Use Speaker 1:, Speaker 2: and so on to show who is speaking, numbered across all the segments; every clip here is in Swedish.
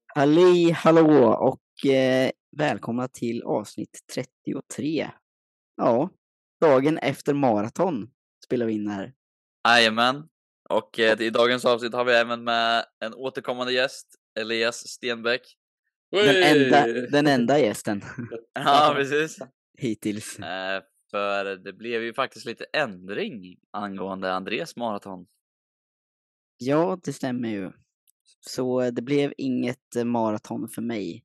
Speaker 1: Halli hallå och välkomna till avsnitt 33. Ja, dagen efter maraton spelar vi in här.
Speaker 2: Jajamän. Och i dagens avsnitt har vi även med en återkommande gäst, Elias Stenbeck.
Speaker 1: Den enda gästen
Speaker 2: Ja, precis.
Speaker 1: hittills.
Speaker 2: För det blev ju faktiskt lite ändring angående Andres maraton.
Speaker 1: Ja, det stämmer ju. Så det blev inget maraton för mig.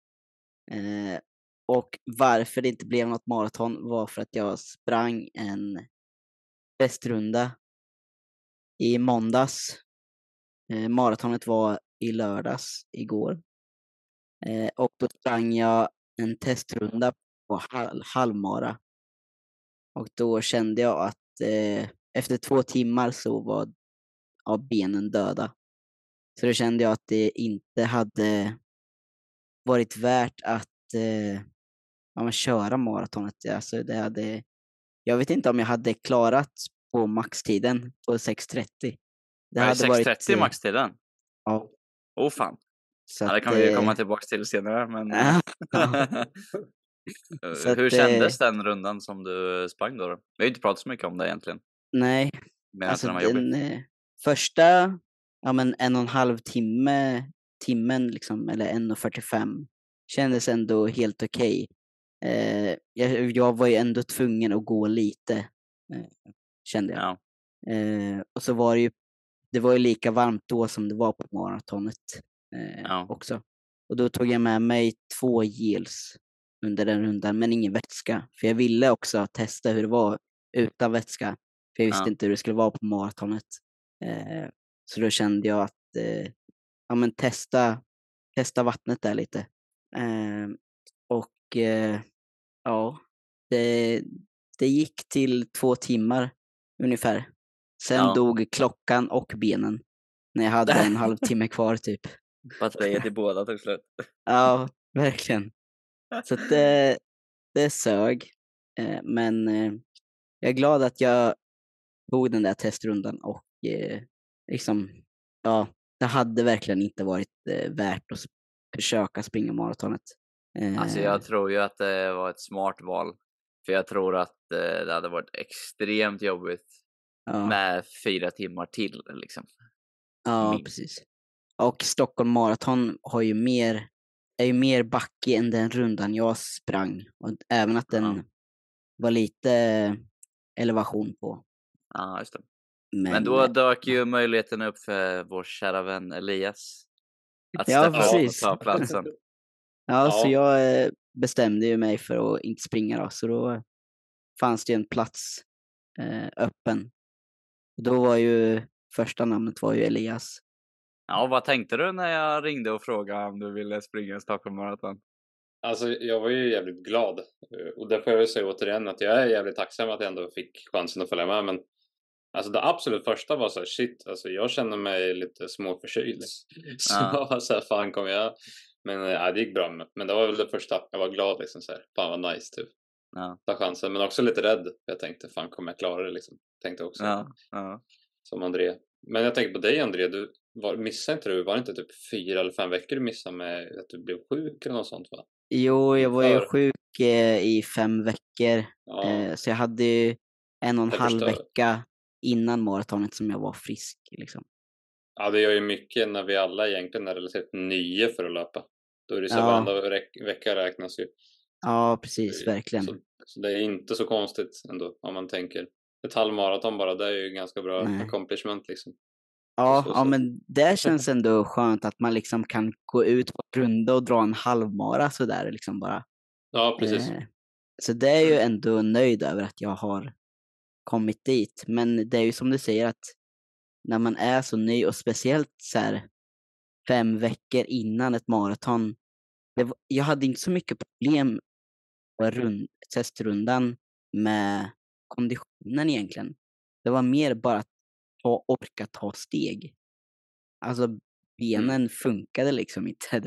Speaker 1: Och varför det inte blev något maraton var för att jag sprang en festrunda i måndags. Maratonet var i lördags, igår. Och då sprang jag en testrunda på halvmara. Och då kände jag att efter 2 timmar så var benen döda. Så då kände jag att det inte hade varit värt att köra maratonet. Alltså jag vet inte om jag hade klarat på maxtiden på 6:30. Det
Speaker 2: Var det
Speaker 1: hade varit
Speaker 2: 6:30 maxtiden?
Speaker 1: ja.
Speaker 2: Fan.
Speaker 1: Så
Speaker 2: Ja, det
Speaker 1: att,
Speaker 2: kan vi komma tillbaka till senare, men
Speaker 1: ja. Så
Speaker 2: hur
Speaker 1: att,
Speaker 2: kändes den rundan som du sprang då? Vi har ju inte pratat så mycket om det egentligen,
Speaker 1: nej,
Speaker 2: men att
Speaker 1: alltså
Speaker 2: den var jobbig.
Speaker 1: den första 1,5 timmen liksom, eller 1:45 kändes ändå helt okej. Jag var ju ändå tvungen att gå lite, kände jag.
Speaker 2: Ja.
Speaker 1: Och så var det var ju lika varmt då som det var på maratonet
Speaker 2: Ja.
Speaker 1: också. Och då tog jag med mig 2 gels under den rundan, men ingen vätska. För jag ville också testa hur det var utan vätska. För jag visste
Speaker 2: Ja.
Speaker 1: inte hur det skulle vara på maratonet. Så då kände jag att testa vattnet där lite. Och ja, det gick till 2 timmar ungefär. Sen
Speaker 2: Ja.
Speaker 1: dog klockan och benen när jag hade en halvtimme kvar typ.
Speaker 2: Batteriet i båda tog slut.
Speaker 1: Ja, verkligen. Så att det sög. Men jag är glad att jag tog den där testrundan och liksom, ja, det hade verkligen inte varit värt att försöka springa maratonet.
Speaker 2: Alltså jag tror ju att det var ett smart val. För jag tror att det hade varit extremt jobbigt
Speaker 1: Ja,
Speaker 2: med 4 timmar till liksom.
Speaker 1: ja,
Speaker 2: Minst.
Speaker 1: precis. Och Stockholm Marathon är ju mer backig än den rundan jag sprang. Och även att den var lite elevation på.
Speaker 2: Ja, just det. Men
Speaker 1: Men
Speaker 2: då dök ju möjligheten upp för vår kära vän Elias att
Speaker 1: ja,
Speaker 2: steppa upp och
Speaker 1: precis.
Speaker 2: ta platsen.
Speaker 1: Ja, så
Speaker 3: Ja.
Speaker 1: jag bestämde ju mig för att inte springa då. Så då fanns det ju en plats öppen. Då var ju första namnet var ju Elias.
Speaker 2: Ja, vad tänkte du när jag ringde och frågade om du ville springa Stockholm Marathon?
Speaker 3: Alltså jag var ju jävligt glad och där får jag säga återigen att jag är jävligt tacksam att jag ändå fick chansen att följa med, men alltså det absolut första var så här, shit, alltså jag känner mig lite småförkyld. Så
Speaker 2: Ja.
Speaker 3: jag var så här, fan kommer jag? Men det gick bra, men det var väl det första, jag var glad liksom så här, fan vad nice typ.
Speaker 2: Ja.
Speaker 3: Ta chansen, men också lite rädd. Jag tänkte, fan kommer jag klara det liksom? Tänkte också.
Speaker 2: Ja.
Speaker 3: Som André. Men jag tänker på dig André, missade inte du, var det inte typ 4 eller 5 veckor du missade med att du blev sjuk eller något sånt va?
Speaker 1: Jo, jag var ju
Speaker 3: Inför.
Speaker 1: sjuk i 5 veckor.
Speaker 3: Ja,
Speaker 1: Så jag hade ju 1,5
Speaker 3: förstår.
Speaker 1: vecka innan maratonet som jag var frisk liksom.
Speaker 3: Ja, det gör ju mycket när vi alla egentligen är relativt nya för att löpa. Då är det så
Speaker 1: Ja.
Speaker 3: varenda vecka räknas ju.
Speaker 1: Ja, precis, verkligen.
Speaker 3: Så det är inte så konstigt ändå om man tänker. Ett halvmaraton bara, det är ju ganska bra
Speaker 1: Nej.
Speaker 3: accomplishment liksom.
Speaker 1: Ja, men det känns ändå skönt att man liksom kan gå ut på runda och dra en halvmara sådär liksom bara.
Speaker 3: Ja, precis.
Speaker 1: Så det är ju ändå nöjd över att jag har kommit dit. Men det är ju som du säger att när man är så ny och speciellt så här 5 veckor innan ett maraton. Jag hade inte så mycket problem på testrundan med konditionen egentligen. Det var mer bara att orka ta steg. Alltså benen funkade liksom inte.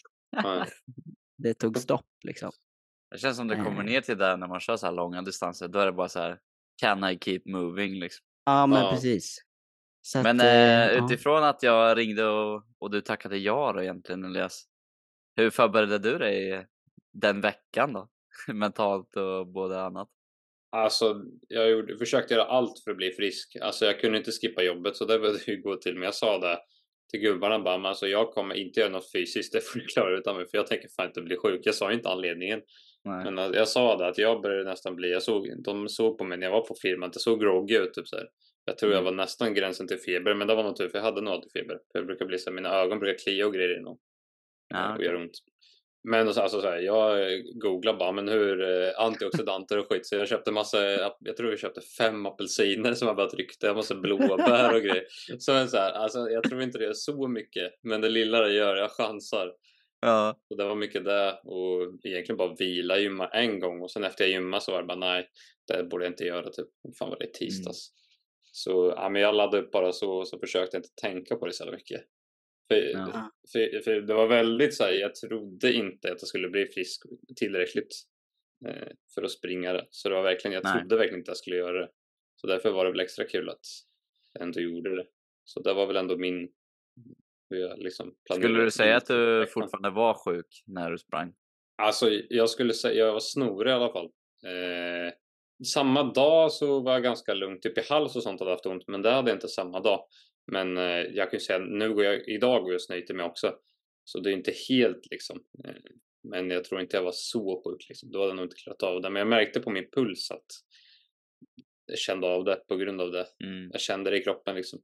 Speaker 1: Det tog stopp liksom.
Speaker 2: Det känns som det kommer ner till där när man kör så här långa distanser. Då är det bara så här, can I keep moving liksom.
Speaker 1: Ja, men
Speaker 3: Ja.
Speaker 1: precis. Så
Speaker 2: Men
Speaker 1: att, ja.
Speaker 2: utifrån att jag ringde och du tackade ja då egentligen, Elias. Hur förberedde du dig den veckan då? Mentalt och både annat.
Speaker 3: Alltså, försökte göra allt för att bli frisk. Alltså jag kunde inte skippa jobbet, så det behövde ju gå till. Men jag sa det till gubbarna bara, men alltså jag kommer inte göra något fysiskt, det får ni klara utan mig. För jag tänker fan inte bli sjuk. Jag sa inte anledningen.
Speaker 2: Nej.
Speaker 3: Men jag sa det att jag började nästan bli, de såg på mig när jag var på firman, det såg groggy ut typ så här. Jag tror jag var nästan gränsen till feber, men det var nog tur för jag hade nog alltid feber. För jag brukar bli så här, mina ögon brukar klia och grejer inom.
Speaker 2: Ja,
Speaker 3: Och
Speaker 2: okej.
Speaker 3: gör ont. Men alltså så här, jag googlade bara, men hur antioxidanter och skit, så jag köpte jag tror vi köpte 5 apelsiner som jag bara tryckte, en massa blåbär och grejer. Så här, alltså jag tror inte det är så mycket, men det lilla det gör, jag chansar.
Speaker 2: Ja.
Speaker 3: Och det var mycket det, och egentligen bara vila, gymma en gång, och sen efter jag gymmade så var det bara nej, det borde jag inte göra typ. Fan var det tisdags. Så ja, men jag laddade upp bara så försökte jag inte tänka på det så mycket.
Speaker 2: Ja.
Speaker 3: För det var väldigt så här, jag trodde inte att jag skulle bli frisk tillräckligt för att springa det. Så det var verkligen, jag trodde verkligen inte att jag skulle göra det. Så därför var det väl extra kul att jag ändå gjorde det. Så det var väl ändå hur jag liksom planerade.
Speaker 2: Skulle du säga att du
Speaker 3: veckan.
Speaker 2: fortfarande var sjuk när du sprang?
Speaker 3: Alltså jag skulle säga, jag var snorig i alla fall. Samma dag så var jag ganska lugn, typ i hals och sånt hade jag haft ont, men det hade jag inte samma dag. Men jag kan ju säga, idag går jag snöjt mig också. Så det är inte helt liksom. Men jag tror inte jag var så sjuk liksom. Då hade jag nog inte klarat av det. Men jag märkte på min puls att jag kände av det på grund av det. Jag kände det i kroppen liksom.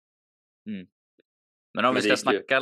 Speaker 2: Men om vi ska
Speaker 3: det gick ju.
Speaker 2: snacka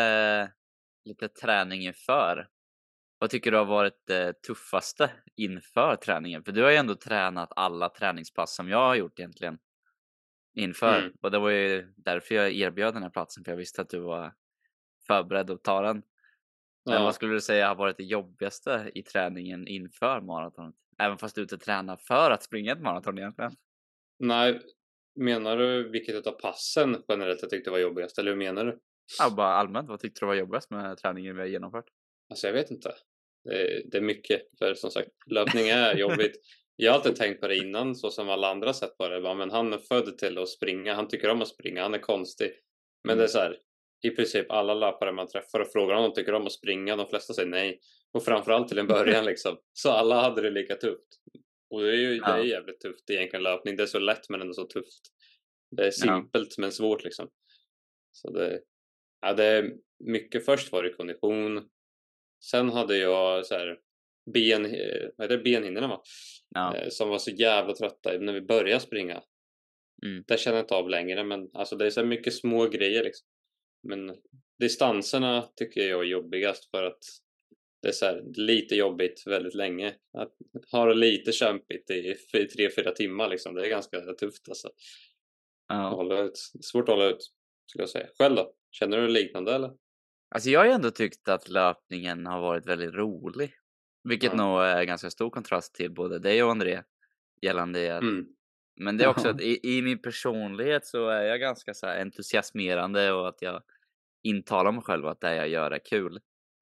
Speaker 2: lite träning inför. Vad tycker du har varit det tuffaste inför träningen? För du har ju ändå tränat alla träningspass som jag har gjort egentligen. Inför. Och det var ju därför jag erbjöd den här platsen. För jag visste att du var förberedd att ta den. Men vad skulle du säga har varit det jobbigaste i träningen inför maratonet? Även fast du inte tränar för att springa ett maraton egentligen.
Speaker 3: Nej, menar du vilket utav passen generellt jag tyckte var jobbigast? Eller hur menar du?
Speaker 2: Ja, bara allmänt. Vad tyckte du var jobbigast med träningen vi har genomfört?
Speaker 3: Alltså jag vet inte. Det är mycket. För som sagt, löpning är jobbigt. Jag har alltid tänkt på det innan, så som alla andra sett på det. Bara, men han är född till att springa. Han tycker om att springa. Han är konstig. Men det är så här. I princip alla löpare man träffar och frågar om de tycker om att springa. De flesta säger nej. Och framförallt till en början liksom. Så alla hade det lika tufft. Och det är jävligt tufft egentligen löpning. Det är så lätt men ändå så tufft. Det är simpelt men svårt liksom. Så det är mycket. Först var det kondition. Sen hade jag så här benhinnorna va? Som var så jävla trötta när vi började springa. Det känner jag inte av längre, men alltså det är så mycket små grejer liksom. Men distanserna tycker jag är jobbigast för att det är så här, lite jobbigt väldigt länge. Att ha det lite kämpigt i 3-4 timmar liksom, det är ganska tufft alltså. Att hålla ut. Svårt att hålla ut, skulle jag säga. Själv då? Känner du liknande eller?
Speaker 2: Alltså jag har ju ändå tyckt att löpningen har varit väldigt rolig. Vilket nog är ganska stor kontrast till både dig och André. Gällande men det är också att i min personlighet så är jag ganska så här entusiasmerande och att jag intalar mig själv att det jag gör är kul.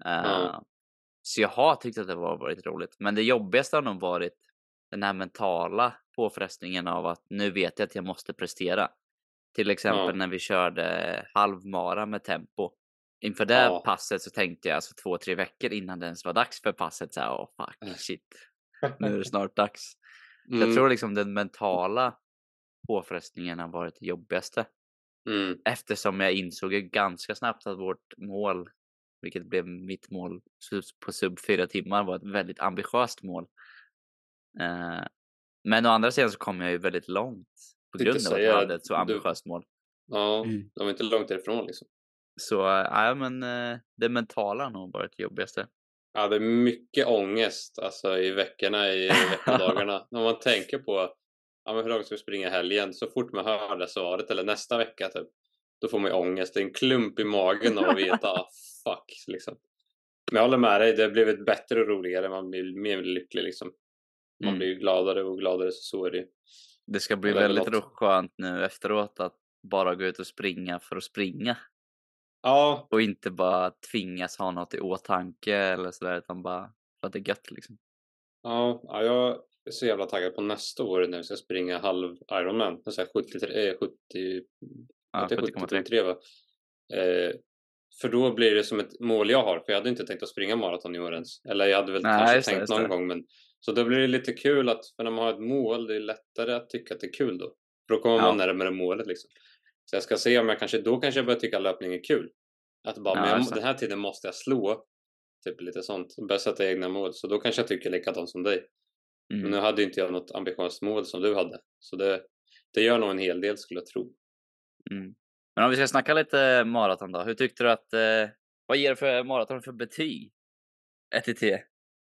Speaker 2: Så jag har tyckt att det har varit roligt. Men det jobbigaste har nog varit den här mentala påfrestningen av att nu vet jag att jag måste prestera. Till exempel när vi körde halvmara med tempo. Inför det passet så tänkte jag alltså 2-3 veckor innan det ens var dags för passet så här, fuck, shit. Nu är det snart dags. Så jag tror liksom den mentala påfrestningen har varit det jobbigaste. Eftersom jag insåg ju ganska snabbt att vårt mål, vilket blev mitt mål på sub 4 timmar, var ett väldigt ambitiöst mål. Men å andra sidan så kom jag ju väldigt långt på grund av att jag hade ett så ambitiöst mål.
Speaker 3: Ja, de var inte långt ifrån liksom.
Speaker 2: Så ja, men det mentala har nog varit det jobbigaste.
Speaker 3: Ja, det är mycket ångest alltså i veckorna, i veckodagarna. När man tänker på hur långt ska vi springa helgen, så fort man hör det svaret eller nästa vecka typ, då får man ju ångest. Det är en klump i magen av att veta fuck liksom. Men jag håller med dig, det har blivit bättre och roligare. Man blir mer lycklig liksom. Man blir ju gladare och gladare, så är det.
Speaker 2: Det ska bli väldigt skönt nu efteråt att bara gå ut och springa för att springa.
Speaker 3: Ja.
Speaker 2: Och inte bara tvingas ha något i åtanke eller sådär, utan bara för att det är gött liksom.
Speaker 3: Ja, jag är så jävla taggad på nästa år när vi ska springa halv Ironman. Så här 70 att det är 70,3 va? För då blir det som ett mål jag har, för jag hade inte tänkt att springa maraton i år ens. Eller jag hade väl kanske tänkt någon gång, men så då blir det lite kul att, för när man har ett mål, det är lättare att tycka att det är kul då. För då kommer man närmare målet liksom. Så jag ska se om jag kanske börjar tycka att löpning är kul. Att bara, men den här tiden måste jag slå. Typ lite sånt. Börja sätta egna mål. Så då kanske jag tycker likadant som dig. Men nu hade inte jag något ambitiöst mål som du hade. Så det gör nog en hel del, skulle jag tro.
Speaker 2: Men om vi ska snacka lite maraton då. Hur tyckte du att... vad ger du för maraton för betyg? 1-10?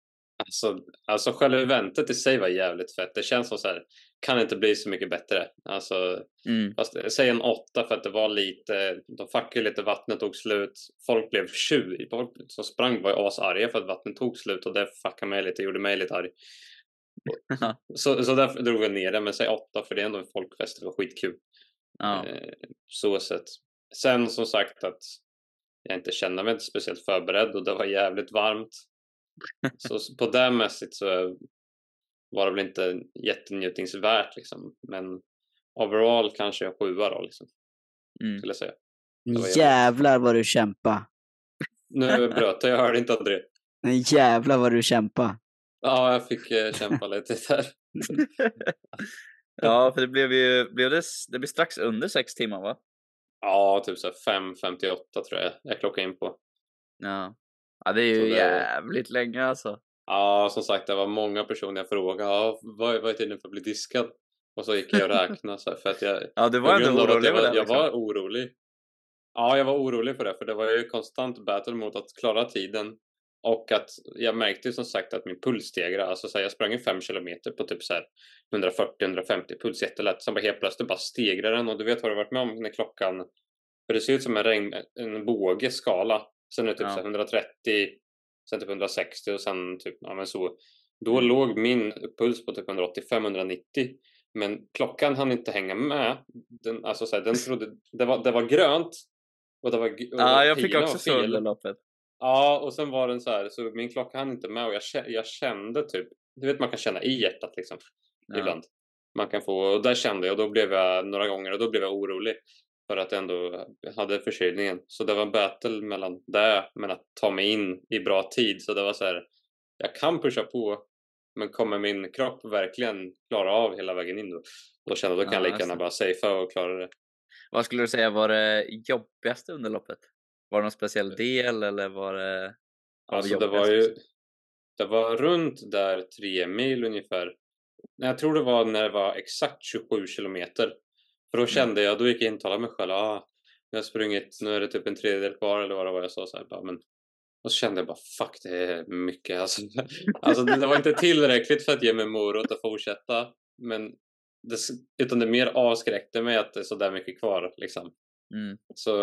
Speaker 3: Alltså själva eventet i sig var jävligt fett. Det känns som så här, kan inte bli så mycket bättre. Alltså, fast jag säger en 8 för att det var lite, de fuckade lite, vattnet tog slut. Folk blev tjuv. Folk som sprang var ju asarga för att vattnet tog slut, och det fuckade mig lite, gjorde mig lite arg. så därför drog jag ner det, men säg 8 för det är ändå en folkfest, det var skitkul. Så sett. Sen som sagt att jag inte kände mig inte speciellt förberedd, och det var jävligt varmt. Så på det mässigt så var det väl inte jättenjutningsvärt liksom. Men overall kanske jag 7 då liksom. Skulle jag säga.
Speaker 1: Jävlar vad du kämpa.
Speaker 3: Nu bröt jag hörde inte André.
Speaker 1: Jävlar vad du kämpa.
Speaker 3: Ja, jag fick kämpa lite där.
Speaker 2: Ja, för det blev strax under 6 timmar va?
Speaker 3: Ja, typ så 5:58 tror jag klockade in på.
Speaker 2: Ja, det är ju jävligt länge alltså.
Speaker 3: Ja, som sagt, det var många personer jag frågade. Vad är tiden för att bli diskad? Och så gick jag och räknade så här, för att jag...
Speaker 2: du var ändå orolig för det.
Speaker 3: Jag var orolig. Ja, jag var orolig för det, för det var ju konstant battle mot att klara tiden. Och att jag märkte som sagt att min puls stegrade. Alltså så här, jag sprang 5 kilometer på typ så här 140-150 puls jättelätt. Sen bara helt plötsligt bara stegrade den. Och du vet vad du varit med om när klockan... För det ser ut som en bågeskala. Sen är det typ så här 130, sen typ 160 och sen typ, ja men så. Då låg min puls på typ 185-190. Men klockan hann inte hänga med. Alltså så här, den trodde... Det var grönt. Och det var...
Speaker 2: jag fick också så under loppet.
Speaker 3: Ja, och sen var den så här, så min klocka hann inte med, och jag kände typ, du vet man kan känna i hjärtat liksom, ibland. Man kan få, och där kände jag, och då blev jag några gånger, och då blev jag orolig för att jag ändå hade förkylningen. Så det var en battle mellan det, men att ta mig in i bra tid. Så det var så här, jag kan pusha på, men kommer min kropp verkligen klara av hela vägen in då kände jag, då kan jag lika gärna bara safea och klara det.
Speaker 2: Vad skulle du säga var det jobbigaste under loppet? Var det någon speciell del eller var det...
Speaker 3: Alltså det var runt där 3 mil ungefär. Jag tror det var när det var exakt 27 kilometer. För då kände jag, då gick jag in och talade med mig själv. Jag har sprungit, nu är det typ en tredjedel kvar eller vad det var jag sa så här, bara, men... Och så kände jag bara, fuck det är mycket. Alltså det var inte tillräckligt för att ge mig morot att fortsätta. Men utan det mer avskräckte mig att det är så där mycket kvar liksom. Så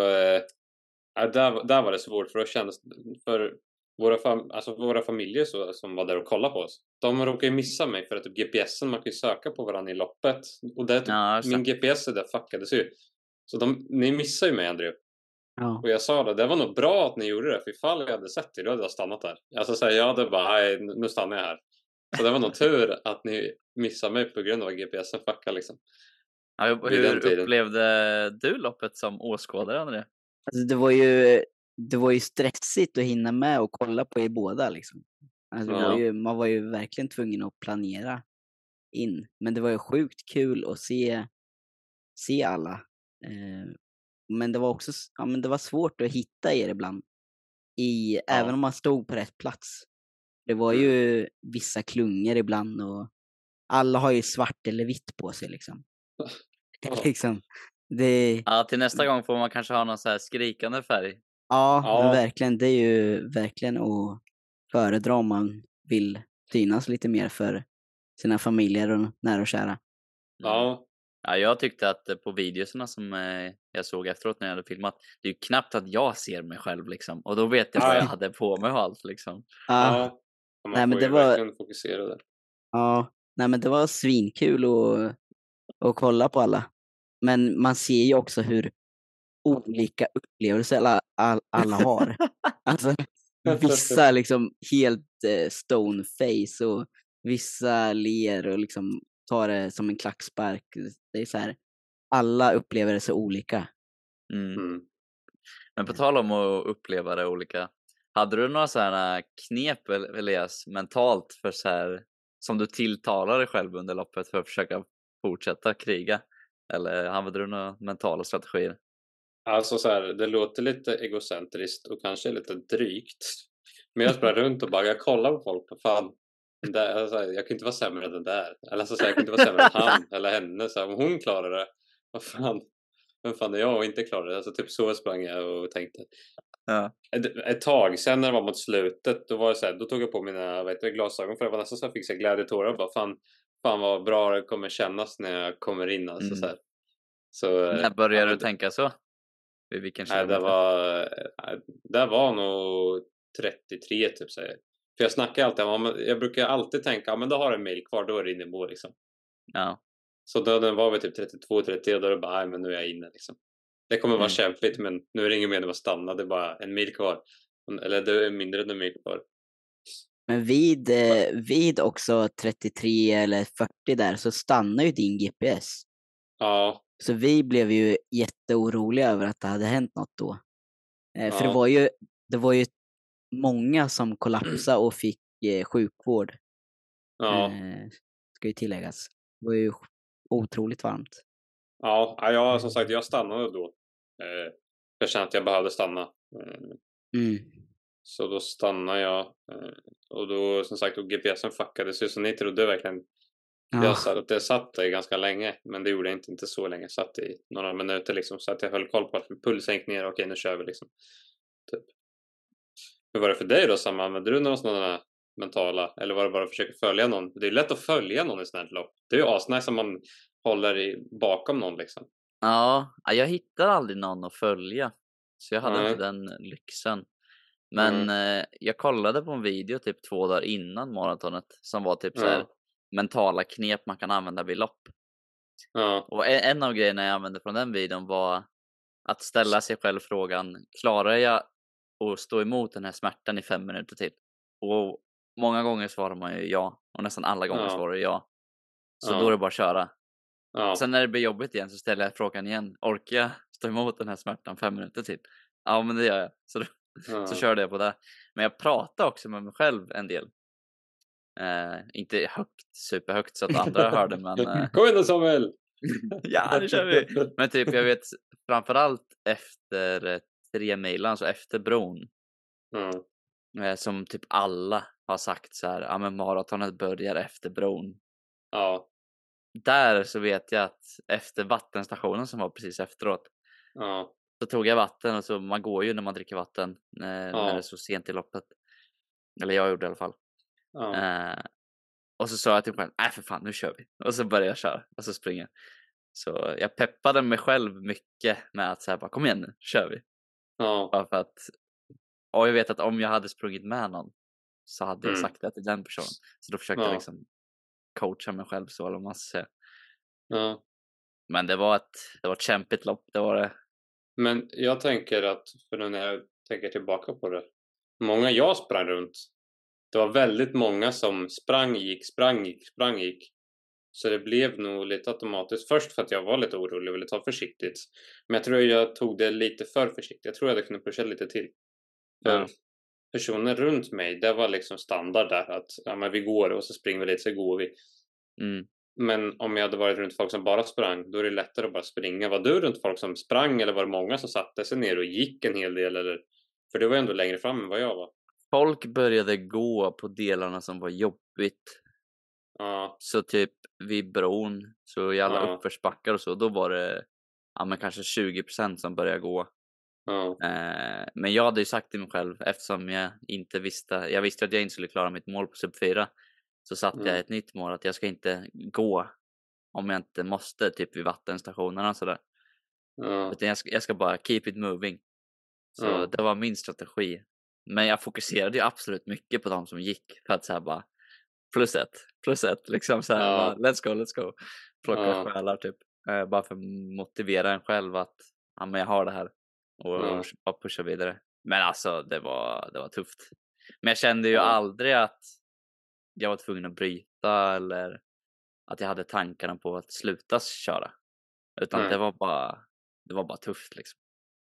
Speaker 3: där var det svårt, för då kändes för våra familjer som var där och kollade på oss. De råkade ju missa mig för att typ GPSen, man kan ju söka på varandra i loppet. Och min GPS där fuckades ju. Så ni missade ju mig, Andrew.
Speaker 1: Ja.
Speaker 3: Och jag sa det var nog bra att ni gjorde det, för ifall jag hade sett det, då hade jag stannat där. Alltså så här, jag hade bara, nej, nu stannar jag här. Så det var nog tur att ni missade mig på grund av att GPSen fuckade liksom.
Speaker 2: Ja, hur upplevde du loppet som åskådare, André?
Speaker 1: Alltså det var ju stressigt att hinna med och kolla på er båda liksom. Alltså man var ju verkligen tvungen att planera in. Men det var ju sjukt kul att se alla. Men det var också det var svårt att hitta er ibland. Även om man stod på rätt plats. Det var ju vissa klungor ibland, och alla har ju svart eller vitt på sig liksom. Liksom.
Speaker 2: Till nästa gång får man kanske ha någon så här skrikande färg.
Speaker 1: Ja, verkligen. Det är ju verkligen att föredra om man vill synas lite mer för sina familjer och nära och kära.
Speaker 3: Ja,
Speaker 2: jag tyckte att på videorna som jag såg efteråt när jag hade filmat, det är ju knappt att jag ser mig själv liksom. Och då vet jag vad jag hade på mig och allt liksom.
Speaker 3: Ja, man får ju verkligen fokusera där.
Speaker 1: Ja, men det var svinkul att kolla på alla. Men man ser ju också hur olika upplevelser alla har. Alltså, vissa liksom helt stone face, och vissa ler och liksom tar det som en klackspark. Det är så här, alla upplever det så olika.
Speaker 2: Men på tal om att uppleva det olika, hade du några sådana knep, Elias, mentalt för så här, som du tilltalar dig själv under loppet för att försöka fortsätta kriga? Eller använde du några mentala strategier?
Speaker 3: Alltså så här, det låter lite egocentriskt och kanske lite drygt. Men jag sprang runt och bara, jag kollar på folk, på fan. Alltså, jag kan inte vara sämre än den där. Eller alltså, jag kan inte vara sämre än han eller henne. Så här, om hon klarar det, vad fan. Vem fan är jag och inte klarar det? Alltså typ så sprang jag och tänkte.
Speaker 2: Ja.
Speaker 3: Ett tag sen när det var mot slutet, då var det så här, då tog jag på mina glasögon, för det var nästan så jag fick så här glädjetårar och bara fan vad bra det kommer kännas när jag kommer in, alltså så här. Så
Speaker 2: när började du tänka så? Vid vilken kilometer?
Speaker 3: Det var nog 33 typ, säger. För jag snackar alltid om, jag brukar alltid tänka, men då har en mil kvar, då är det inne i mål liksom.
Speaker 2: Ja.
Speaker 3: Så då den var väl typ 32-33, då är det bara, men nu är jag inne liksom. Det kommer vara kämpigt, men nu är det ingen mening att stanna, det är bara en mil kvar. Eller det är mindre än en mil kvar.
Speaker 1: Men vid också 33 eller 40 där så stannar ju din GPS.
Speaker 3: Ja.
Speaker 1: Så vi blev ju jätteoroliga över att det hade hänt något då. För det var ju många som kollapsade och fick sjukvård.
Speaker 3: Ja.
Speaker 1: Ska ju tilläggas. Det var ju otroligt varmt.
Speaker 3: Ja, som sagt, jag stannade då. Jag kände att jag behövde stanna. Så då stannade jag. Och då, som sagt, och GPSen fuckades ju, så ni trodde verkligen. Jag satt där ganska länge, men det gjorde jag inte så länge. Jag satt i några minuter liksom, så att jag höll koll på att pulsen gick ner. Okej, nu kör vi liksom. Typ. Hur var det för dig då, Sam? Använde du några sådana mentala, eller var det bara att försöka följa någon? Det är lätt att följa någon i sådant här lopp. Det är ju asnice om man håller bakom någon liksom.
Speaker 2: Ja, jag hittar aldrig någon att följa. Så jag hade inte den lyxen. Men jag kollade på en video typ 2 dagar innan maratonet som var typ så här mentala knep man kan använda vid lopp. Och en av grejerna jag använde från den videon var att ställa sig själv frågan, klarar jag att stå emot den här smärtan i 5 minuter till? Och många gånger svarar man ju ja, och nästan alla gånger svarar ja. Så då är det bara att köra. Sen när det blir jobbigt igen så ställer jag frågan igen, orkar jag stå emot den här smärtan 5 minuter till? Ja, men det gör jag. Så körde jag på det. Men jag pratar också med mig själv en del. Inte superhögt så att andra hörde, men...
Speaker 3: Kom igen Samuel!
Speaker 2: Ja, nu kör vi! Men typ, jag vet framförallt efter 3 milen, så efter bron. Som typ alla har sagt så här, ja men maratonet börjar efter bron.
Speaker 3: Ja.
Speaker 2: Där så vet jag att efter vattenstationen som var precis efteråt. Så tog jag vatten, och så man går ju när man dricker vatten när det är så sent i loppet. Eller jag gjorde i alla fall. Och så sa jag till mig själv, nej för fan, nu kör vi. Och så började jag köra, och så springer jag. Så jag peppade mig själv mycket med att säga bara, kom igen nu, kör vi. Bara för att, och jag vet att om jag hade sprungit med någon så hade jag sagt det till den personen. Så då försökte jag liksom coacha mig själv så, eller man ska säga. Men det var ett kämpigt lopp, det var det. Men
Speaker 3: jag tänker att, för nu när jag tänker tillbaka på det, många jag sprang runt, det var väldigt många som sprang, gick. Så det blev nog lite automatiskt. Först för att jag var lite orolig och ville ta försiktigt. Men jag tror jag tog det lite för försiktigt. Jag tror jag hade kunnat pusha lite till. För personer runt mig, det var liksom standard där. Att ja, men vi går och så springer vi lite, så går vi. Men om jag hade varit runt folk som bara sprang, då är det lättare att bara springa. Var du runt folk som sprang, eller var det många som satte sig ner och gick en hel del? Eller? För det var ändå längre fram än vad jag var.
Speaker 2: Folk började gå på delarna som var jobbigt. Så typ vid bron, så i alla uppförsbackar och så, då var det men kanske 20% som började gå. Men jag hade ju sagt till mig själv, eftersom jag visste att jag inte skulle klara mitt mål på sub 4, så satte jag ett nytt mål, att jag ska inte gå om jag inte måste, typ vid vattenstationerna och sådär. Utan jag ska bara keep it moving. Så det var min strategi. Men jag fokuserade ju absolut mycket på de som gick, för att säga bara plus ett liksom så här, bara, let's go, plocka själar typ, bara för att motivera en själv att men jag har det här, och bara pusha vidare. Men alltså det var tufft. Men jag kände ju aldrig att jag var tvungen att bryta, eller att jag hade tankarna på att sluta köra, utan det var bara tufft liksom.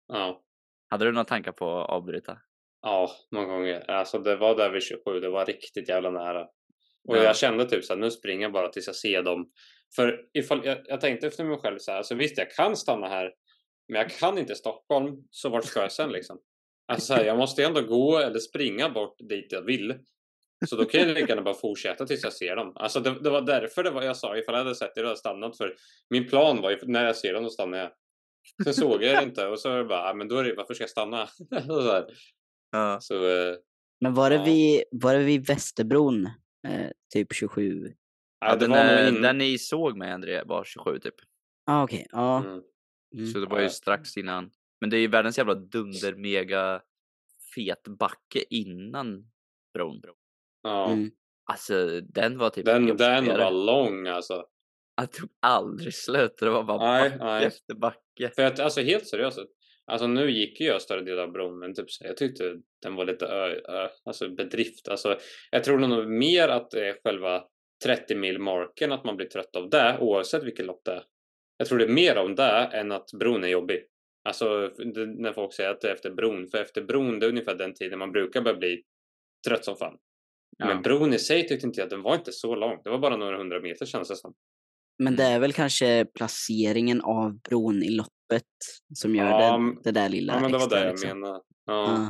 Speaker 3: Ja.
Speaker 2: Hade du några tankar på att avbryta?
Speaker 3: Ja, många gånger. Alltså det var där vid 27, det var riktigt jävla nära. Och jag kände typ så här, nu springer jag bara tills jag ser dem. För ifall jag tänkte efter mig själv så här, alltså visst jag kan stanna här, men jag kan inte Stockholm, så vart ska jag sen liksom? Alltså så här, jag måste ändå gå eller springa bort dit jag vill. Så då kan jag lika gärna bara fortsätta tills jag ser dem. Alltså det var därför det var jag sa, ifall jag hade sett det hade jag stannat. För min plan var ju, när jag ser dem då stannar jag. Sen såg jag det inte och så var det bara, men då är det, varför ska jag stanna? Så här.
Speaker 2: Ja.
Speaker 3: Så,
Speaker 1: Men var det vid Västerbron, typ 27?
Speaker 2: Ja, den ni såg mig, André, var 27 typ.
Speaker 1: Okej. Ja.
Speaker 2: Så det var ju strax innan. Men det är ju världens jävla dunder mega fet backe innan bron.
Speaker 3: Ja.
Speaker 2: Alltså den var typ
Speaker 3: den var lång alltså.
Speaker 2: Det tog aldrig slut. Det var bara backe efter backe.
Speaker 3: För att, alltså helt seriöst. Alltså nu gick ju jag större del av bron, men typ jag tyckte den var lite alltså bedrift. Alltså jag tror nog mer att det är själva 30 mil marken, att man blir trött av det oavsett vilket lopp det är. Jag tror det är mer om det än att bron är jobbig. Alltså när folk säger att det är efter bron, för efter bron det är ungefär den tiden man brukar börja bli trött som fan. Ja. Men bron i sig tyckte inte jag, den var inte så lång. Det var bara några 100 meter känns det som.
Speaker 1: Men det är väl kanske placeringen av bron i loppet som gör det där lilla extra.
Speaker 3: Ja, men det var det jag
Speaker 1: liksom.
Speaker 3: menade. Ja.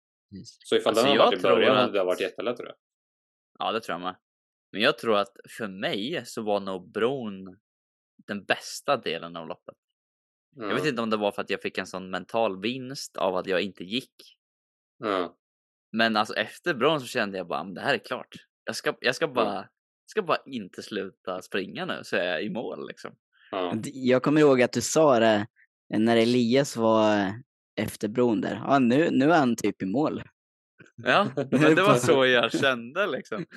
Speaker 3: Så ifall den har varit i början hade det varit jättelätt, tror jag.
Speaker 2: Ja, det tror jag med. Men jag tror att för mig så var nog bron den bästa delen av loppet. Jag vet inte om det var för att jag fick en sån mental vinst av att jag inte gick. Men alltså efter bron så kände jag bara, det här är klart. Jag ska bara inte sluta springa nu, så är jag i mål liksom.
Speaker 1: Jag kommer ihåg att du sa det när Elias var efter bron där. Ja, nu är han typ i mål.
Speaker 2: Ja, men det var så jag kände liksom.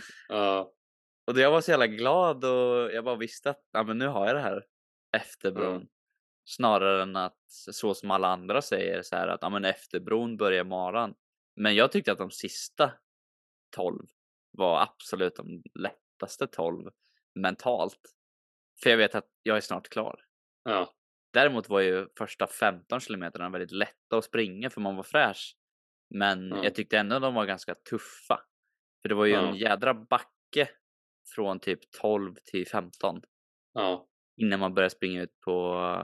Speaker 2: Och jag var så jävla glad och jag bara visste att men nu har jag det här efter bron. Snarare än att så som alla andra säger så här att men efter bron börjar maran. Men jag tyckte att de sista 12 var absolut de lättaste 12 mentalt. För jag vet att jag är snart klar. Däremot var ju första 15 kilometerna väldigt lätta att springa för man var fräsch. Men jag tyckte ändå de var ganska tuffa. För det var ju en jädra backe från typ 12 till 15. Innan man började springa ut på,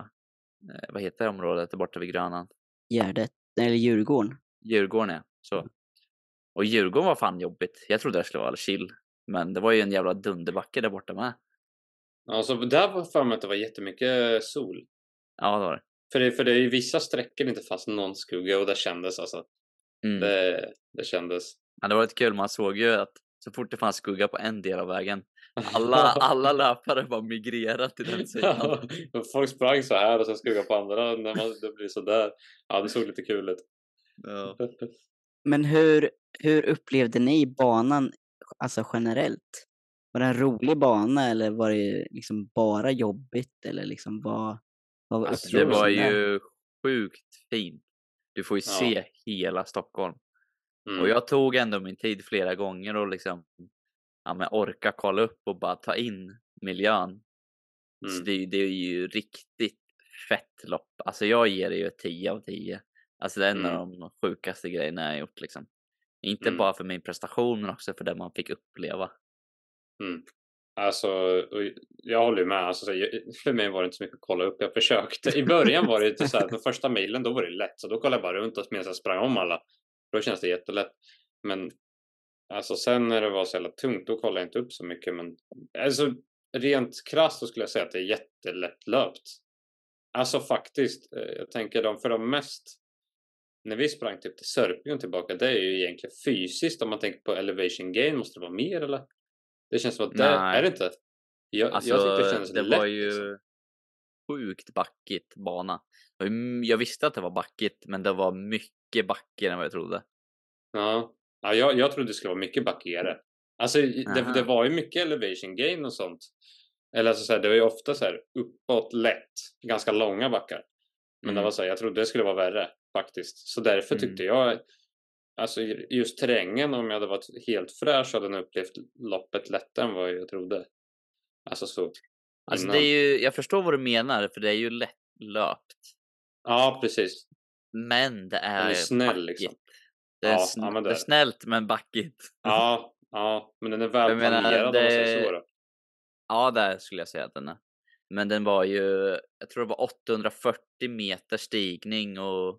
Speaker 2: vad heter området där borta vid Grönan?
Speaker 1: Gärdet, eller Djurgården.
Speaker 2: Djurgården, ja. Så. Och Djurgården var fan jobbigt. Jag trodde det skulle vara chill. Men det var ju en jävla dunderbacke där borta med.
Speaker 3: Ja, så där var för mig att det var jättemycket sol.
Speaker 2: Ja, det var
Speaker 3: det. För det är ju vissa sträckor inte fast någon skugga och det kändes alltså. Det kändes.
Speaker 2: Ja, det var lite kul. Man såg ju att så fort det fanns skugga på en del av vägen, alla löpare var migrerat till den sidan.
Speaker 3: Folk sprang så här och sen skugga på andra när det blir så där. Ja, det såg lite kul ut.
Speaker 2: Ja.
Speaker 1: Men hur upplevde ni banan alltså generellt? Var det en rolig bana eller var det liksom bara jobbigt eller liksom vad
Speaker 2: alltså, det var ju sjukt fint. Du får ju se hela Stockholm. Och jag tog ändå min tid flera gånger och liksom orka kolla upp och bara ta in miljön. Så det är ju riktigt fett lopp. Alltså jag ger det ju 10 av 10. Alltså det är en av de sjukaste grejerna jag har gjort liksom. Inte bara för min prestation men också för det man fick uppleva.
Speaker 3: Alltså, jag håller med. Alltså, för mig var det inte så mycket att kolla upp. Jag försökte. I början var det inte så här, för första milen då var det lätt. Så då kollade jag bara runt och medan jag sprang om alla. Då känns det jättelätt. Men alltså sen när det var så jävla tungt, då kollade jag inte upp så mycket. Men alltså rent krasst så skulle jag säga att det är jättelätt löpt. Alltså faktiskt, jag tänker för de mest, när vi sprang typ till Sörpingen tillbaka, det är ju egentligen fysiskt. Om man tänker på elevation gain, måste det vara mer eller? Det känns som att det är det inte. Jag tyckte det kändes lätt.
Speaker 2: Det var ju
Speaker 3: liksom
Speaker 2: sjukt backigt bana. Jag visste att det var backigt, men det var mycket backigare än vad jag trodde.
Speaker 3: Ja, jag trodde det skulle vara mycket backigare. Alltså det var ju mycket elevation gain och sånt. Eller alltså så här, det var ju ofta så här uppåt lätt, ganska långa backar. Men det var så här, jag trodde det skulle vara värre faktiskt. Så därför tyckte jag, alltså just terrängen, om jag hade varit helt fräsch hade jag upplevt loppet lättare än vad jag trodde. Alltså så.
Speaker 2: Alltså det är ju, jag förstår vad du menar, för det är ju lätt löpt.
Speaker 3: Ja, precis.
Speaker 2: Men det är
Speaker 3: snäll
Speaker 2: backigt.
Speaker 3: liksom.
Speaker 2: Det är, det är snällt men backigt.
Speaker 3: Ja, men den är väl
Speaker 2: Jag menar,
Speaker 3: planerad om man säger så då.
Speaker 2: Ja, det skulle jag säga att den är. Men den var ju, jag tror det var 840 meter stigning och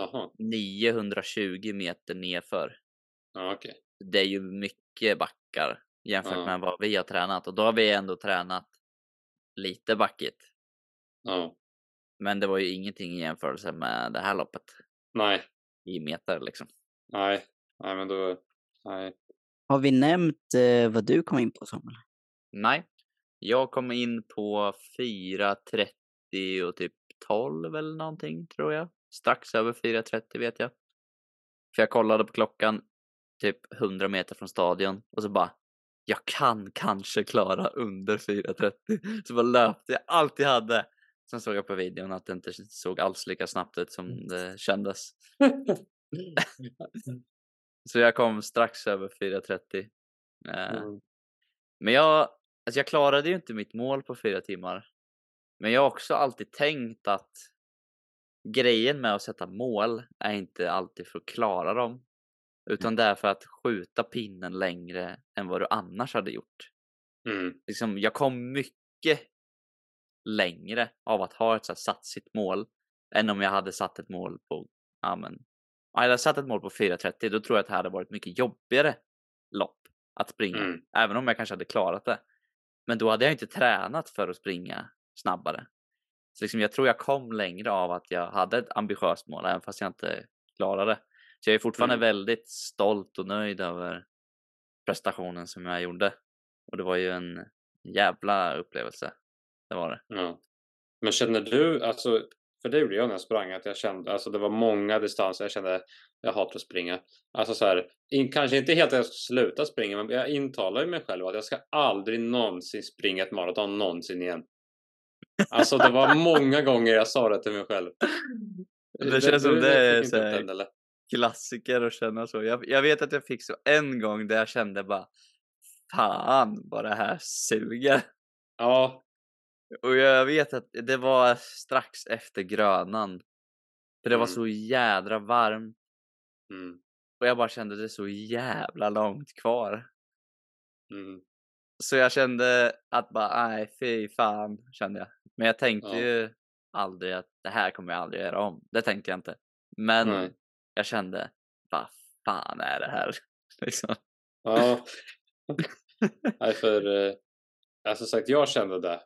Speaker 2: 920 meter nerför.
Speaker 3: Ja, okej.
Speaker 2: Det är ju mycket backar jämfört med vad vi har tränat. Och då har vi ändå tränat lite backigt.
Speaker 3: Ja.
Speaker 2: Men det var ju ingenting i jämförelse med det här loppet.
Speaker 3: Nej.
Speaker 2: I meter liksom.
Speaker 3: Nej, men då... Nej.
Speaker 1: Har vi nämnt vad du kom in på, Samuel?
Speaker 2: Nej. Jag kom in på 4:30 och typ 12 eller någonting, tror jag. Strax över 4:30 vet jag. För jag kollade på klockan typ 100 meter från stadion och så bara, jag kan kanske klara under 4:30. Så bara löpte jag allt jag hade. Sen såg jag på videon att det inte såg alls lika snabbt ut som det kändes. Så jag kom strax över 4:30. Men jag klarade ju inte mitt mål på 4 timmar. Men jag har också alltid tänkt att grejen med att sätta mål är inte alltid för att klara dem. Utan det är för att skjuta pinnen längre än vad du annars hade gjort. Liksom, jag kom mycket längre av att ha ett så här satsigt mål än om jag hade satt ett mål på jag hade satt ett mål på 4:30, då tror jag att det hade varit mycket jobbigare lopp att springa. Även om jag kanske hade klarat det. Men då hade jag inte tränat för att springa snabbare. Så liksom, jag tror jag kom längre av att jag hade ett ambitiöst mål även fast jag inte klarade. Så jag är fortfarande väldigt stolt och nöjd över prestationen som jag gjorde. Och det var ju en jävla upplevelse. Det var det.
Speaker 3: Ja. Men känner du, alltså, för det gjorde jag när jag sprang, att jag kände, alltså det var många distanser jag kände, jag hatar att springa. Alltså så här, kanske inte helt att jag ska sluta springa, men jag intalar mig själv att jag ska aldrig någonsin springa ett maraton någonsin igen. Alltså det var många gånger jag sa det till mig själv.
Speaker 2: Det känns som det är så här klassiker att känna så. Jag vet att jag fick så en gång där jag kände bara, fan vad det här suger.
Speaker 3: Ja.
Speaker 2: Och jag vet att det var strax efter Grönan. För det var så jädra varmt. Och jag bara kände det så jävla långt kvar. Så jag kände att bara, nej fy fan, kände jag. Men jag tänkte ju aldrig att det här kommer jag aldrig göra om. Det tänkte jag inte. Men jag kände, vad fan är det här? Liksom.
Speaker 3: Ja. Nej, för alltså sagt, jag kände det.